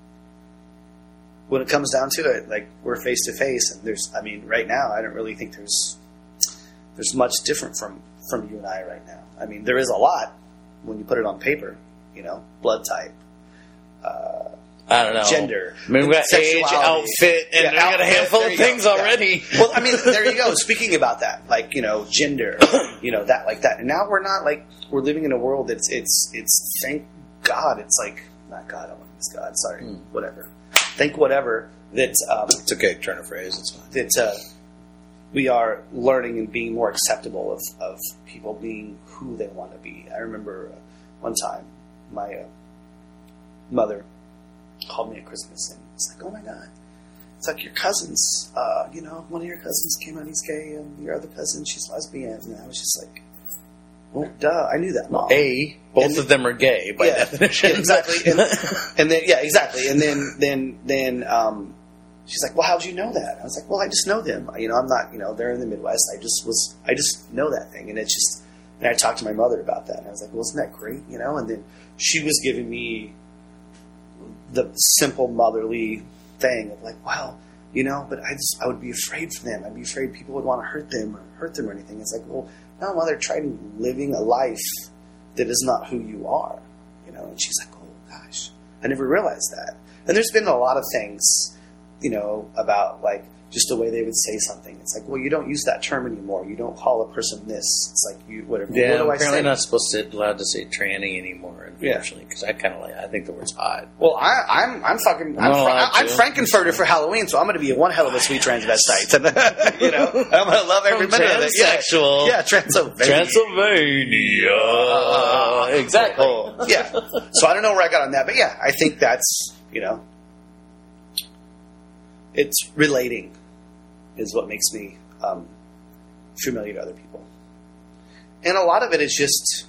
Speaker 2: When it comes down to it, like we're face to face, and there's. I mean, right now, I don't really think there's. There's much different from from you and I right now. I mean, there is a lot when you put it on paper. You know, blood type. Uh,
Speaker 3: I don't know.
Speaker 2: Gender.
Speaker 3: I mean, we got age, outfit, and
Speaker 2: Yeah,
Speaker 3: we got
Speaker 2: outfit,
Speaker 3: a handful
Speaker 2: there
Speaker 3: of
Speaker 2: you go.
Speaker 3: things
Speaker 2: Yeah.
Speaker 3: already.
Speaker 2: Well, I mean, there you go. Speaking about that, like, you know, gender, you know, that, like that. And now we're not like, we're living in a world that's, it's, it's, thank God, it's like, not God, I want to use God, sorry,
Speaker 3: Hmm.
Speaker 2: whatever. Thank whatever that, um,
Speaker 3: It's okay. Turn a phrase. It's fine.
Speaker 2: that, uh, we are learning and being more acceptable of, of people being who they want to be. I remember uh, one time my uh, mother called me at Christmas, and it's like, oh my God, it's like your cousins, uh, you know, one of your cousins came out, he's gay, and your other cousin, she's lesbian. And I was just like, well, duh, I knew that, Mom.
Speaker 3: A, both
Speaker 2: And
Speaker 3: of them are gay by
Speaker 2: yeah,
Speaker 3: definition.
Speaker 2: yeah, exactly. And, and then, yeah, exactly. And then, then, then, um, she's like, well, how'd you know that? I was like, well, I just know them. You know, I'm not, you know, they're in the Midwest. I just was, I just know that thing. And it's just, and I talked to my mother about that. And I was like, well, isn't that great? You know, and then she was giving me the simple motherly thing of like, well, you know, but I just, I would be afraid for them. I'd be afraid people would want to hurt them or hurt them or anything. It's like, well, no, mother, try living a life that is not who you are, you know? And she's like, oh gosh, I never realized that. And there's been a lot of things, you know, about like just the way they would say something. It's like, well, you don't use that term anymore. You don't call a person this. It's like, you, whatever.
Speaker 3: Yeah,
Speaker 2: what do I
Speaker 3: apparently
Speaker 2: say?
Speaker 3: not supposed to allowed to say tranny anymore, unfortunately, because I kind of like. I think the word's odd.
Speaker 2: Well, I, I'm I'm fucking I'm,
Speaker 3: No,
Speaker 2: Fra-
Speaker 3: I
Speaker 2: I'm
Speaker 3: do.
Speaker 2: Frankenfurter for Halloween, so I'm going to be one hell of a sweet transvestite. you know, I'm going to love every minute of it. Yeah,
Speaker 3: Transsexual.
Speaker 2: yeah, Transylvania.
Speaker 3: Transylvania.
Speaker 2: Uh,
Speaker 3: exactly.
Speaker 2: Oh, yeah. So I don't know where I got on that, but yeah, I think that's, you know, it's relating is what makes me um, familiar to other people. And a lot of it is just,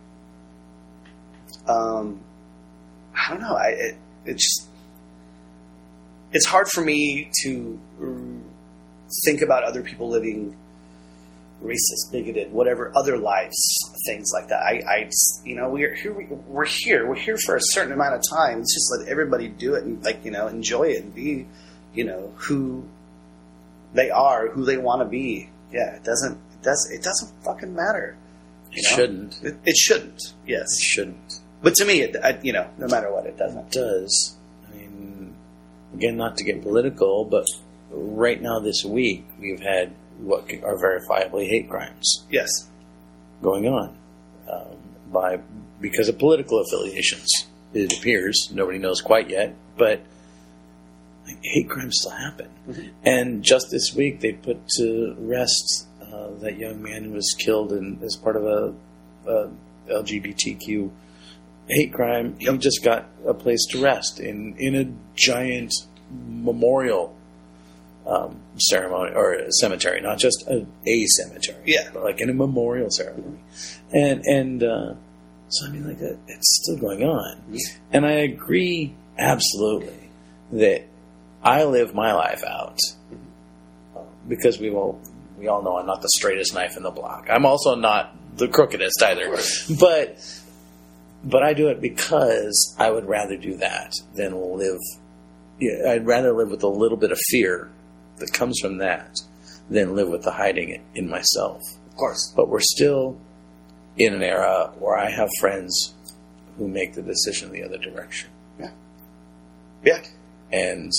Speaker 2: um, I don't know, I it, it's just, it's hard for me to uh, think about other people living racist, bigoted, whatever other lives, things like that. I, I just, you know, we're here. We're here. We're here for a certain amount of time. Let's just let everybody do it and, like, you know, enjoy it and be, you know, who they are, who they want to be. Yeah, it doesn't. It does. It doesn't fucking matter You
Speaker 3: It
Speaker 2: know?
Speaker 3: shouldn't.
Speaker 2: It, it shouldn't. Yes,
Speaker 3: It shouldn't.
Speaker 2: but to me, it, I, you know, no matter what, it
Speaker 3: It
Speaker 2: doesn't.
Speaker 3: does. I mean, again, not to get political, but right now this week we've had what are verifiably hate crimes
Speaker 2: Yes.
Speaker 3: going on um, by because of political affiliations. It appears nobody knows quite yet, but hate crimes still happen.
Speaker 2: Mm-hmm.
Speaker 3: And just this week, they put to rest uh, that young man who was killed in, as part of a, a L G B T Q hate crime. He just got a place to rest in in a giant memorial um, ceremony or a cemetery, not just a, a cemetery,
Speaker 2: Yeah.
Speaker 3: but like in a memorial ceremony. And and uh, so I mean, like that, it's still going on.
Speaker 2: Mm-hmm.
Speaker 3: And I agree absolutely that I live my life out uh, because we all we all know I'm not the straightest knife in the block. I'm also not the crookedest either, but but I do it because I would rather do that than live. Yeah, I'd rather live with a little bit of fear that comes from that than live with the hiding it in myself.
Speaker 2: Of course.
Speaker 3: But we're still in an era where I have friends who make the decision the other direction.
Speaker 2: Yeah. Yeah.
Speaker 3: And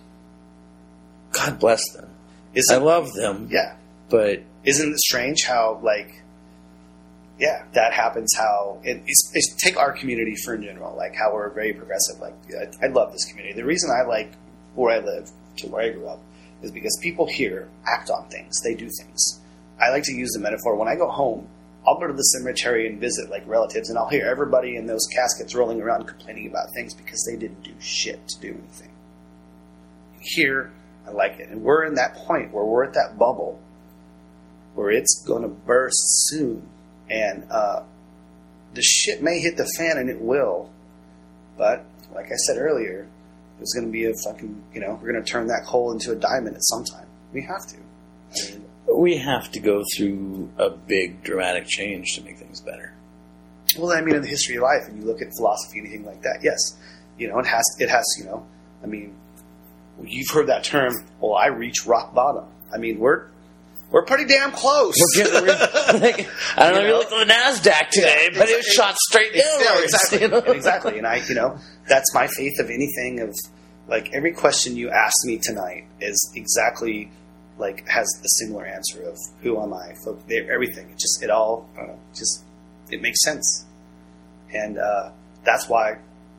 Speaker 3: God bless them.
Speaker 2: Isn't,
Speaker 3: I love them,
Speaker 2: yeah.
Speaker 3: but
Speaker 2: Isn't it strange how, like, yeah, that happens, how, it, it's, it's, take our community for in general, like, how we're very progressive. Like, I, I love this community. The reason I like where I live to where I grew up is because people here act on things. They do things. I like to use the metaphor, when I go home, I'll go to the cemetery and visit, like, relatives, and I'll hear everybody in those caskets rolling around complaining about things because they didn't do shit to do anything. Here, I like it. And we're in that point where we're at that bubble where it's going to burst soon. And uh, the shit may hit the fan, and it will. But, like I said earlier, there's going to be a fucking, you know, we're going to turn that coal into a diamond at some time. We have to. I mean,
Speaker 3: we have to go through a big dramatic change to make things better.
Speaker 2: well, I mean, in the history of life, and you look at philosophy, anything like that, yes. You know, it has, it has, you know, I mean, you've heard that term, well, I reach rock bottom. I mean, we're we're pretty damn close.
Speaker 3: We're getting, we're, like, I don't know if you looked at the NASDAQ today,
Speaker 2: Yeah,
Speaker 3: but it was shot straight down.
Speaker 2: Yeah, exactly. You know? Exactly. And I, you know, that's my faith of anything of, like, every question you asked me tonight is exactly, like, has a similar answer of who am I, everything. It just, it all, I don't know, just, it makes sense. And uh, that's why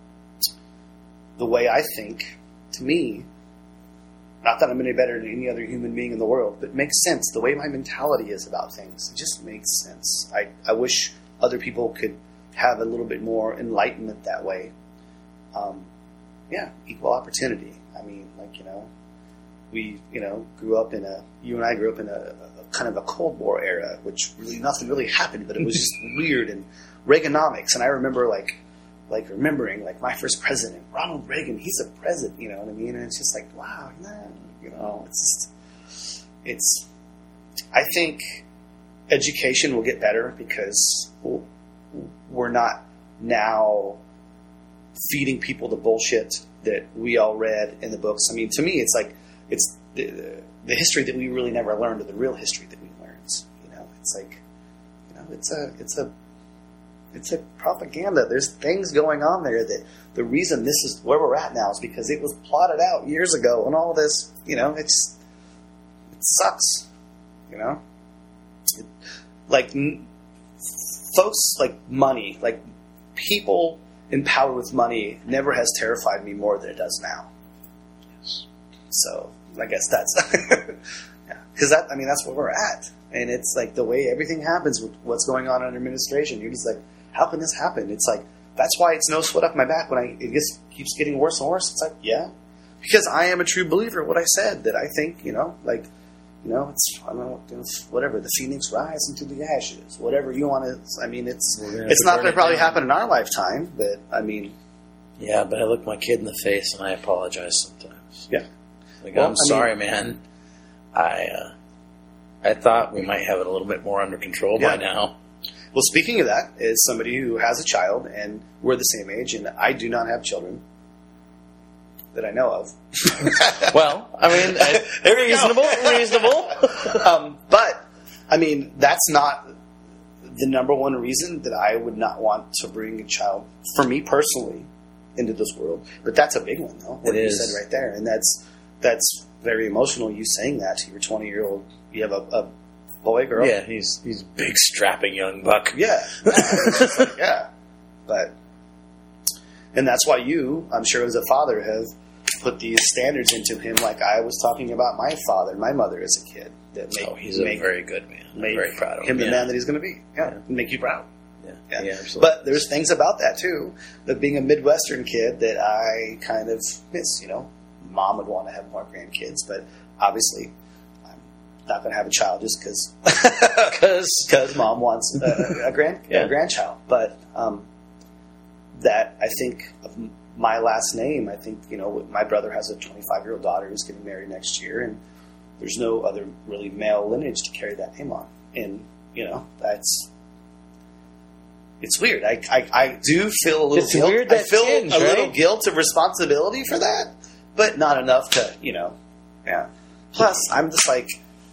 Speaker 2: the way I think, to me, not that I'm any better than any other human being in the world, but it makes sense. The way my mentality is about things, it just makes sense. I, I wish other people could have a little bit more enlightenment that way. Um, yeah, equal opportunity. I mean, like, you know, we, you know, grew up in a, you and I grew up in a, a kind of a Cold War era, which really, nothing really happened, but it was just weird, and Reaganomics. And I remember, like, like remembering, like, my first president, Ronald Reagan, he's a president, you know what I mean? And it's just like, wow, man, you know, it's just, it's, I think education will get better because we're not now feeding people the bullshit that we all read in the books. I mean, to me, it's like, it's the, the history that we really never learned, or the real history that we learned, you know? It's like, you know, it's a, it's a, It's a propaganda. There's things going on there that the reason this is where we're at now is because it was plotted out years ago, and all this, you know, it's it sucks, you know. It, like n- folks, like money, like people in power with money, never has terrified me more than it does now. Yes. So I guess that's yeah, because that I mean that's where we're at, and it's like the way everything happens with what's going on in administration. You're just like, how can this happen? It's like, that's why it's no sweat off my back when I it gets, keeps getting worse and worse. It's like, yeah, because I am a true believer in what I said, that I think, you know, like, you know, it's, I don't know, it's whatever, the phoenix rise into the ashes, whatever you want to, I mean, it's it's not going to probably happen in our lifetime, but, I mean.
Speaker 3: Yeah, but I look my kid in the face and I apologize sometimes.
Speaker 2: Yeah.
Speaker 3: Like,
Speaker 2: Well,
Speaker 3: I'm
Speaker 2: I
Speaker 3: sorry,
Speaker 2: mean,
Speaker 3: man. I, uh, I thought we might have it a little bit more under control
Speaker 2: Yeah.
Speaker 3: by now.
Speaker 2: Well, speaking of that, as somebody who has a child, and we're the same age, and I do not have children that I know of.
Speaker 3: Well, I mean, I, reasonable, reasonable.
Speaker 2: um, but, I mean, that's not the number one reason that I would not want to bring a child, for me personally, into this world. But that's a big one, though. What
Speaker 3: It
Speaker 2: you
Speaker 3: is.
Speaker 2: said right there, and that's that's very emotional. You saying that to your twenty year old. You have a, a boy, girl.
Speaker 3: Yeah, he's he's a big strapping young buck.
Speaker 2: Yeah. It's just like, yeah. But, and that's why you, I'm sure as a father, have put these standards into him like I was talking about my father and my mother as a kid. That make,
Speaker 3: Oh, he's
Speaker 2: make,
Speaker 3: a very good man. I'm
Speaker 2: make
Speaker 3: very proud of him.
Speaker 2: him the
Speaker 3: yeah.
Speaker 2: man that he's going to be. Yeah.
Speaker 3: Yeah.
Speaker 2: Make you proud.
Speaker 3: Yeah.
Speaker 2: Yeah.
Speaker 3: yeah, absolutely.
Speaker 2: But there's things about that, too, that being a Midwestern kid that I kind of miss, you know. Mom would want to have more grandkids, but obviously I'm not going to have a child just because because mom wants a, a, grand,
Speaker 3: Yeah.
Speaker 2: a grandchild. But um, that, I think, of my last name, I think, you know, my brother has a twenty-five-year-old daughter who's getting married next year, and there's no other really male lineage to carry that name on. And, you know, that's... It's weird. I, I, I do feel a little
Speaker 3: It's
Speaker 2: guilt.
Speaker 3: weird,
Speaker 2: I
Speaker 3: that
Speaker 2: feel
Speaker 3: tinge,
Speaker 2: a little
Speaker 3: right?
Speaker 2: guilt of responsibility for that, but not enough to, you know, yeah. Plus, I'm just like,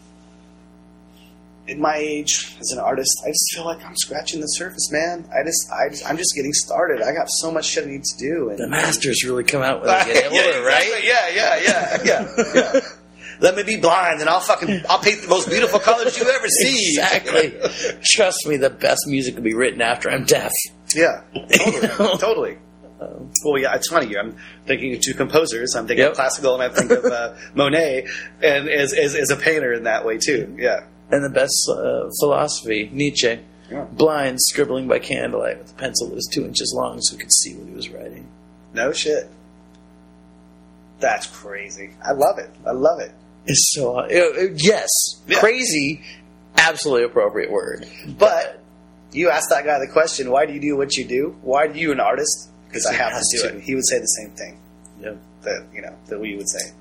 Speaker 2: in my age as an artist, I just feel like I'm scratching the surface, man. I just, I just, I'm just getting started. I got so much shit I need to do. And
Speaker 3: The masters really come out when they get older,
Speaker 2: yeah,
Speaker 3: right?
Speaker 2: exactly. Yeah, yeah, yeah, yeah, yeah. Let me be blind, and I'll fucking, I'll paint the most beautiful colors you ever see.
Speaker 3: Exactly. Trust me, the best music will be written after I'm deaf.
Speaker 2: Yeah, totally,
Speaker 3: You know?
Speaker 2: totally.
Speaker 3: Um,
Speaker 2: Well, yeah, it's funny. I'm thinking of two composers. I'm thinking
Speaker 3: Yep.
Speaker 2: of classical, and I think of uh, Monet, and as, as as a painter in that way too. Yeah,
Speaker 3: and the best uh, philosophy, Nietzsche.
Speaker 2: Yeah.
Speaker 3: Blind, scribbling by candlelight with a pencil that was two inches long so he could see what he was writing.
Speaker 2: no shit. That's crazy. I love it. I love it.
Speaker 3: It's so... Uh, uh, yes,
Speaker 2: Yeah.
Speaker 3: crazy, absolutely appropriate word.
Speaker 2: But you asked that guy the question: why do you do what you do? Why are you an artist? Because I
Speaker 3: He
Speaker 2: have
Speaker 3: has
Speaker 2: to do
Speaker 3: to.
Speaker 2: it. He would say the same thing
Speaker 3: Yep.
Speaker 2: that you know that we would say.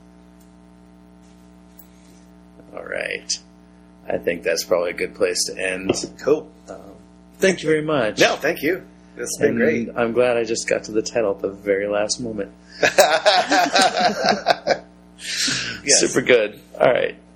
Speaker 3: All right. I think that's probably a good place to end.
Speaker 2: Cool.
Speaker 3: Um, thank you very much.
Speaker 2: No, thank you. It's been
Speaker 3: And
Speaker 2: great.
Speaker 3: I'm glad I just got to the title at the very last moment.
Speaker 2: Yes.
Speaker 3: Super good. All right.